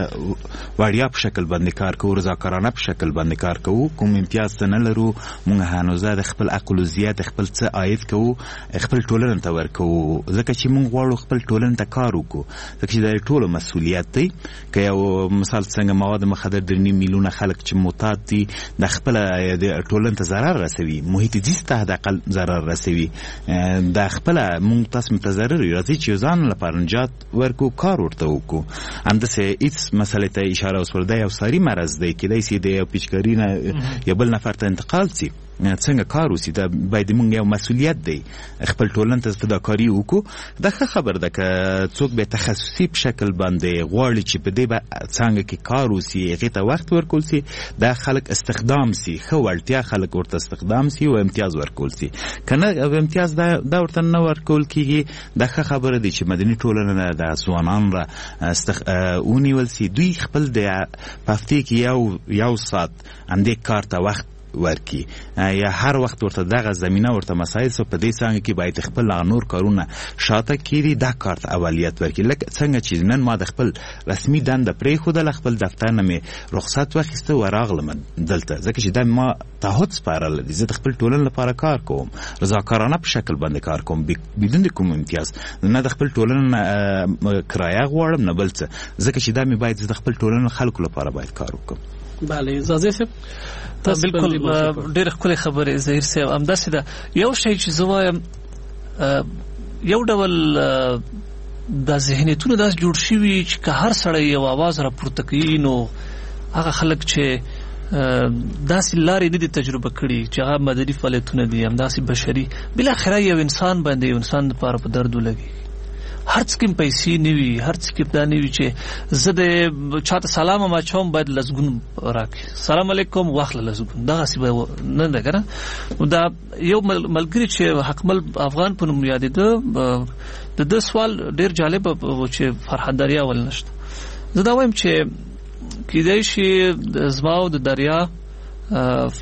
Speaker 5: وړیا په شکل باندې کار کوو رضاکارانه په شکل باندې کار کوو کوم امتیاز نه لرو مونږ هانوزه د خپل عقل زیات خپل څه عاید کوو خپل ټولنه ته ورکوو ځکه چې مونږ غواړو خپل ټولنه ته کار وکړو ځکه چې د ټولو مسؤلیت دی که یو مثال څنګه مواد مخدر درې میلیونه خلک چې معتاد دي د خپل د ټولنه ته ضرر رسوي محیط زیست ته د اقل ضرر رسوي د خپل مونږ تاسو متضرر راځي چې ځان لپاره نجات ورکو کار ورته وکړو همداسې هیڅ مسلې ته اشاره وسول دی یو ساري مرض دی کېدای شي د یو پیچکاري نه یا بل نفر ته انتقال شي څنګه کار وسی دا باید مونږ یو مسؤلیت دی خپل ټولنه ته فداکاری وکړو دا ښه خبر ده که څوک به تخصصي په شکل باندې غواړي چې په دې څنګه کې کار وسی هغې ته وخت ورکول سي دا خلک استخدام سي ښه وړتیا خلک ورته استخدام سي او امتیاز ورکول سي که نه امتیاز دا ورته نه ورکول کېږي دا ښه خبره دی چې مدني ټولنه د ځوانان را ونیول سي دوی خپل د په هفتې کې یو یو ساعت همدې کار ته وخت ورکی یا هر وخت ورته دغه زمينه ورته مسایل سو په دې څنګه کې باید خپل نور کارونه شاته کړي دا کار ته اولیت ورکی لکه څنګه چې نن ما د خپل رسمي دنده پرې خو د خپل دفتر نه مې رخصت واخیسته و راغلم دلته ځکه چې دا ما تعهد سپارل دي زه د خپل ټولنې لپاره کار کوم رضاکارانه په شکل باندې کار کوم بدون کوم امتیاز نه د خپل ټولنې کرایه غواړم نه بل څه ځکه چې دا مې باید د خپل ټولنې خلکو لپاره باید کار وکړم.
Speaker 3: بله زازي صاحب
Speaker 4: بالکل ډېر ښکلې خبرې زهیر صاحب همداسې ده یو شی چې زه وایم یو ډول دا ذهنیتونه داسې جوړ شوي چې که هر سړی یو اواز راپورته کوي نو هغه خلک چې داسې لارې نه دي تجربه کړي چې هغه مدني فعالیتونه دي همداسې بشري بالاخره یو انسان باندې یو انسان دپاره په درد ولګي هر څه کې پیسې نه وي هر څه کې دا نه وي چې زه د چاته سلام ما چوم باید لزګون راکړي سلام علیکم واخله لزګون دغسې به نه ده که نه دا یو ملګري چې حکمل افغان په نوم یادېده د ده سوال ډېر جالب و چې فرحت دریا ول نشته زه دا وایم چې کېدای شي زما او د دریا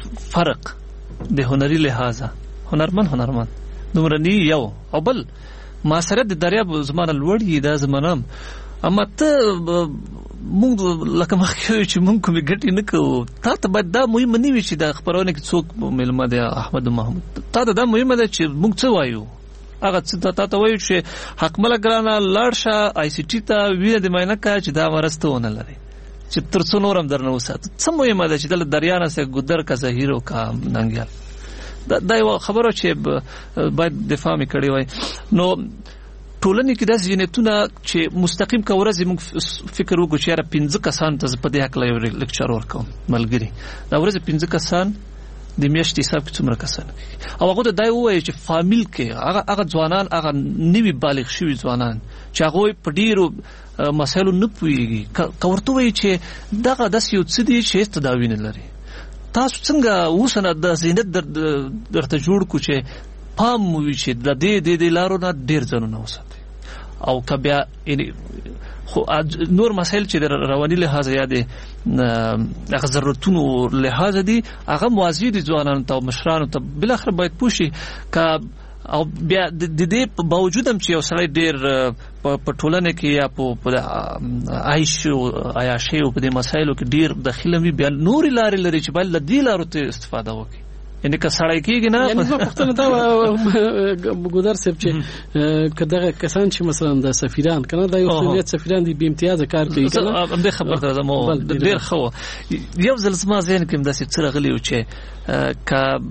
Speaker 4: فرق د هنري لحاظه هنرمند هنرمند دومره نه یو او بل معاصرت د دریاب زمانه لوړی دا زمانه اما ته مونږ لکه مخکې چې مونږ کومې ګټې نه کوو تا ته باید دا مهمه نه وي چې د خپرونه کې څوک مېلمه دی احمد محمود تا ته دا مهمه ده چې مونږ څه وایو هغه څه تا ته وایو چې حق مله ګرانه لاړ شه آی سی ټي ته وینه دې معاینه کړه چې دا مرسته ونه لري چې تر څو نور هم درنه وساتو څه مهمه ده چې دلته دریانه سه ګدر کا زهیرو کا ننګیال دا دا یو خبره چې باید دفاع مې کړې وای نو ټولنې کې داسې جنتونه چې مستقیم کا ورځ موږ فکر وکړو چې را پنځه کسان ته په دې حق لا یو لیکچر ورکوم ملګری دا ورځ پنځه کسان د میاشتې حساب کې څومره کسان او هغه دا وایي چې فامیل کې هغه هغه ځوانان هغه نوی بالغ شوي ځوانان چې هغه په ډیرو مسایلو نه پوهیږي کورته وایي چې دغه داسې یو څه دی چې تداوی نه لري تاسو څنګه اوسنه د زینت درته جوړ کو چې پام وي چې د دې د لارو نه ډیر ځنونه وساتي او کبیا خو نور مسایل چې رواني لحاظ یا د هغه ضرورتونو لحاظ دي هغه موازی دي ځوانانو ته مشرانو ته بل اخر باید پوښي ک او بیا د دې په باوجود هم چې یو سړی ډیر په ټولنه کې یا په عايش او عیاشي او په دې مسایلو کې ډیر داخله وي بیا نور لارې لري چې بل د دې لارو ته استفاده وکړي یعنی که سړی کېږي نه
Speaker 3: یعنی په پښتنه دا ګودر صاحب چې کداغه کسان چې مثلا د سفیران کنه دا یو سویت سفیران دي به امتیاز کار کوي کنه
Speaker 4: هم د خبر درته مو ډیر خو یو ځل سما ذهن کې داسې څه راغلی و چې ک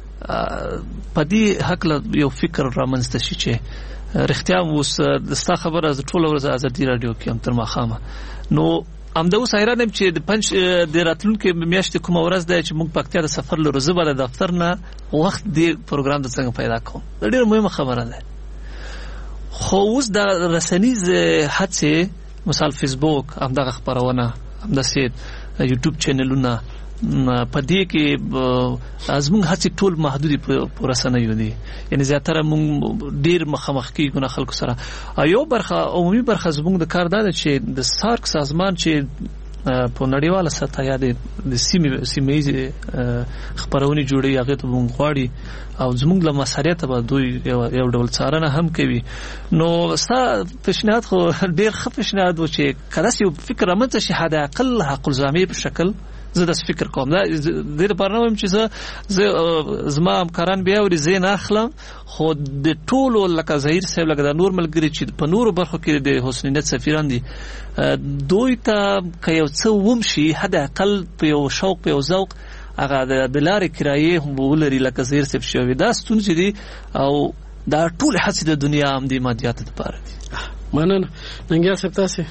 Speaker 4: پدې حق له یو فکر رامنځته شي چې رښتیا اوس د ستا خبره از ټول ورځ ازادي رادیو کې هم تر ماخامه نو امده اوس حیران یم چې د پنځ د راتلونکو میاشتې کوم ورځ دی چې موږ پکتیا د سفر لرو زه به د دفتر نه وخت دی پروګرام د څنګه پیدا کوم دا ډیره مهمه خبره ده خو اوس د رسنیز هڅې مثال فیسبوک همدغه خبرونه همداسې یوټیوب چینلونه په دې کې ازمن هڅې ټول محدودي په رسنیو دي یعنی زیاتره موږ ډیر مخامخ کیږو خلکو سره یو برخه عمومي برخه زموږ د کار ده چې د سارک سازمان چې په نړیواله سطح یا د سیمې سیمې خبرونه جوړي هغه ته موږ غواړي او زموږ له مساریت به دوی یو ډول څارنه هم کوي نو ستا پیشنهاد خو ډیر ښه پیشنهاد و چې کله یو فکر رامنځته شي حد اقل حق الزامي په شکل زه د فکر کوم دا د لپاره نوم چې زه زه زما همکاران بیا ورې زین اخلم خو د ټولو لکه ظهیر صاحب لکه د نور ملګری چې په نورو برخو کې د حسنیت سفیران دي دوی ته که یو څه وم شي حد اقل په یو شوق په یو ذوق هغه د لارې کرایې هم ولري لکه ظهیر صاحب شوی دا ستونزې دي او دا ټول هڅې د دنیا هم د مادیات لپاره دي
Speaker 3: مننه ننګیا صاحب تاسو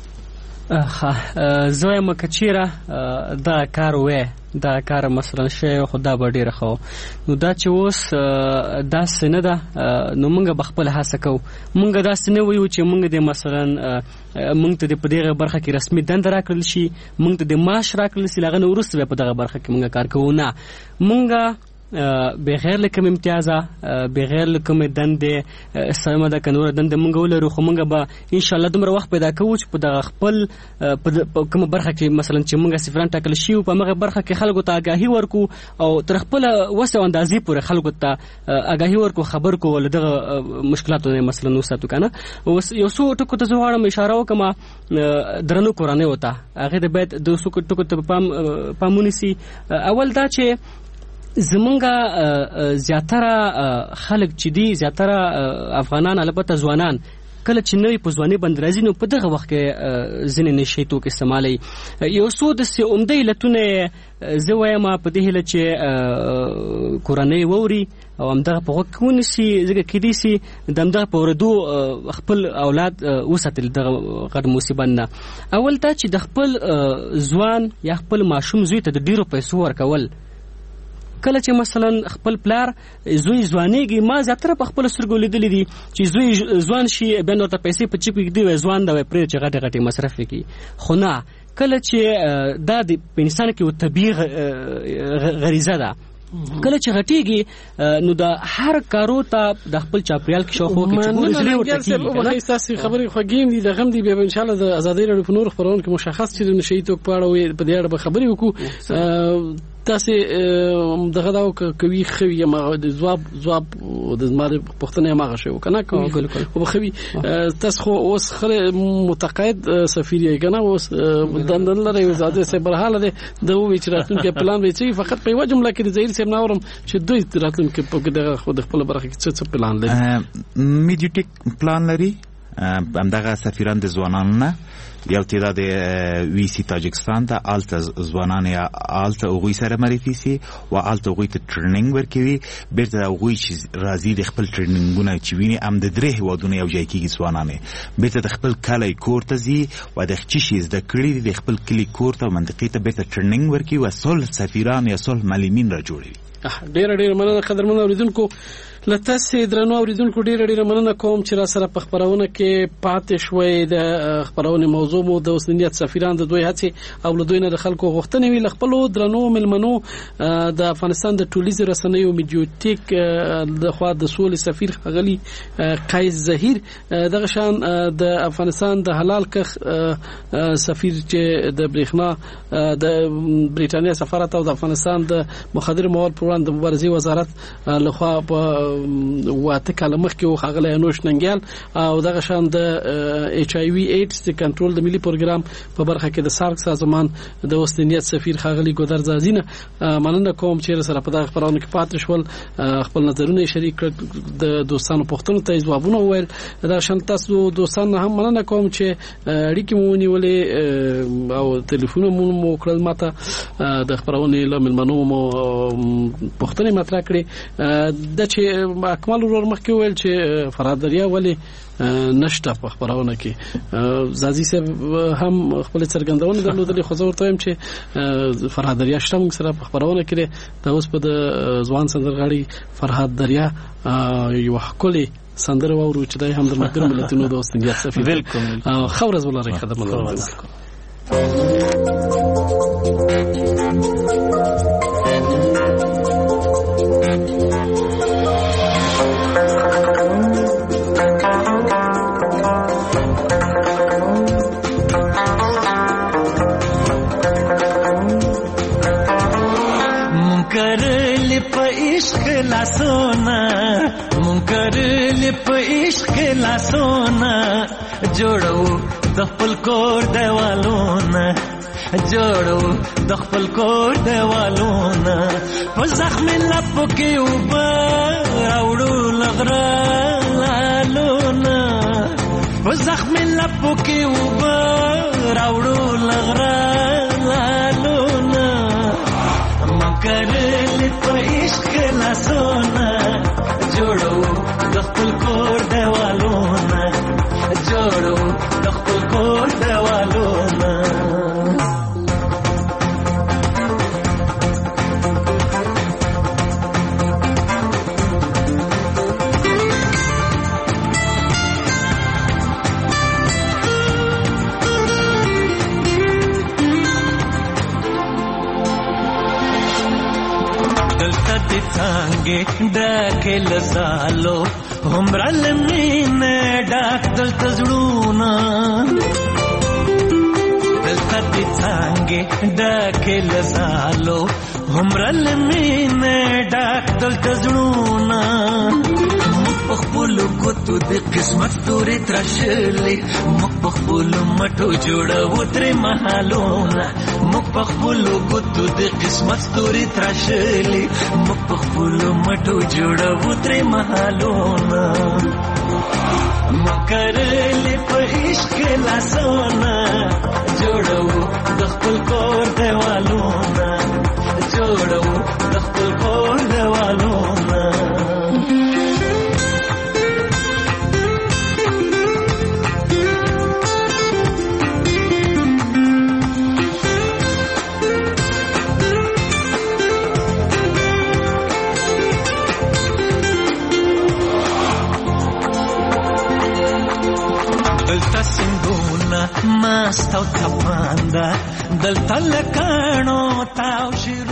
Speaker 6: زه یم کچیره دا کار وې دا کار مثلا شی خدا به ډیره خو نو دا چې اوس دا سینه ده نو موږ بخپل هڅه کوو موږ دا سینه ویو چې موږ د مثلا موږ ته د پدغه برخه کې رسمي دند راکړل شي موږ ته د معاش راکړل شي لغه ورسره په دغه برخه کې موږ کار کوو نه موږ بغیر لکم امتیازه بغیر لکم دنده سمه ده کنور دنده مونږ ولرو خو مونږ به ان شاء الله دومره وخت پیدا کوو چې په دغه خپل په کوم برخه کې مثلا چې مونږ سفران ټاکل شي او په مغه برخه کې خلکو ته آگاهی ورکو او تر خپل وسه اندازې پورې خلکو ته آگاهی ورکو خبر کو ول دغه مشکلاتو نه مثلا نو ساتو کنه یو څو ټکو ته زوړم اشاره وکما درنو قرانه وته هغه د بیت د څو ټکو ته پام پامونیسي اول دا چې زمونږه زیاتره خلک چې دي زیاتره افغانان البته ځوانان کله چې نوې په ځواني باندې راځي نو په دغه وخت کې ځینې نشي توکي استعمالي یو څو د عمده علتونه زه وایم په دې هله چې کورنۍ ووري او همدغه په وخت کې ونشي ځکه کېدی سي دمدغه په ورودو خپل اولاد وساتل دغه غټ مصیبت نه اول دا چې د خپل ځوان یا خپل ماشوم زوی ته د ډیرو پیسو ورکول کله چې مثلا خپل پلار زوی ځوانيږي ما زیاتره په خپل سترګو لیدلې دي چې زوی ځوان شي بیا نو ته پیسې په چیپ کې دی ځوان دا پرې چې غټه غټه مصرف کوي خو نه کله چې دا د انسان کې او طبيعي غریزه ده کله چې غټيږي نو د هر کارو ته د خپل چاپریال کې شوخو کې چې ګورځلې ورته کیږي
Speaker 3: نو تاسو خبرې خوګیم دي د غم دي به ان شاء الله د ازادي رادیو په نور خبرونه کې مشخص چې د نشي توک پاړو په دې اړه خبرې وکړو تاسو دغه دا کوي خوي ما د جواب جواب د زماره پښتنه ما غشو کنه کوي او خوي تاسو خو اوس خره متقاعد سفیر یې کنه اوس دندن لري زاده سه برحاله ده د وی چې راتلونکي پلان وی چې فقط په یو جمله کې د زهیر سم ناورم چې دوی راتلونکي په دغه خو د خپل برخه کې څه څه پلان لري
Speaker 5: میډیوټیک پلان لري همدغه سفیران د ځوانانو نه یو تعداد وی سی تاجکستان ته آلته ځوانان یا آلته هغوی سره معرفي سي او آلته هغوی ته ټریننګ ورکوي بیرته هغوی چې راځي د خپل ټریننګونه چې ویني هم د درې هیوادونو یو ځای کېږي ځوانانې بیرته د خپل کلی کور ته ځي او د څه شي زده کړي دي د خپل کلي کور ته منطقې ته بیرته ټریننګ ورکوي او صلح سفیران یا صلح معلمین را جوړوي.
Speaker 3: ډېر ډېر مننه قدرمن اوریدونکو لته سي درنو اوریدونکو ډېر ډېر مننه کوم چې را سره په خبرونه کې پاتې شوي د خبرونه موضوع مو د اوسنیت سفیران د دوی هڅې او له دوی نه د خلکو غوښتنې وی خپل درنو ملمنو د افغانستان د ټولیز رسنیو میډیوټیک د خوا د سولې سفیر غلی قیس زهیر دغه شان د افغانستان د حلال کخ سفیر چې د برېښنا د بریټانیا سفارت او د افغانستان د مخدر مواد پر وړاندې مبارزې وزارت لخوا په واته کاله مخکې وخغله انوش ننګیال او دغه شان د ایچ آی وی ایډز د کنټرول د ملي پروګرام په برخه کې د سارک سازمان د اوسنیت سفیر خاغلی ګودر زازینه مننه کوم چې سره په دغه خبرونه کې پاتې شول خپل نظرونه شریک د دوستانو پوښتنو ته ځوابونه وویل دا شان تاسو دوستان هم مننه کوم چې اړیکې مو نیولې او ټلیفون مو کړل ماته د خبرونه لمل منو مو پوښتنه مطرح کړې د چې اکمل ورور مخکې ویل چې فرهاد دریا ولی نشته په خبرونه کې زازي صاحب هم خپل څرګندونه درلودلې خو زه ورته وایم چې فرهاد دریا شته موږ سره په خبرونه کې د اوس په د ځوان سندرغاړي فرهاد دریا یو خولي سندره وورو چې دای هم د ملګرو ملتونو د اوسنیت سفیر بالکل خبرز ولري خدمت ورکړه
Speaker 14: منکر په عشق لاسونه منکر په عشق لاسونه جوړو د خپل کور دیوالونه جوړو د خپل کور دیوالونه په زخم لپو کې اوبه راوړو لغره لالونه په زخم لپو کې اوبه راوړو لغره لالونه منکر په عشق لاسونه جوړو د خپل کور دیوالونه جوړو د خپل کور دیوالونه څنګه ډکه لزالو همرل مینه ډاک دل تزړونه دلته دې څنګه ډکه لزالو همرل مینه ډاک دل تزړونه په خپل کوتو د قسمت تورې ترشلې مخ په خپل مټو جوړو تر محالونه مخ په خپل کوتو د قسمت تورې ترشلې مخ په خپل مټو جوړو تر محالونه مکرلې په عشق لاسونه جوړو د خپل کور دیوالونه جوړو د خپل کور دیوالونه ماستو تپاندا دل تلکانو تاو شیر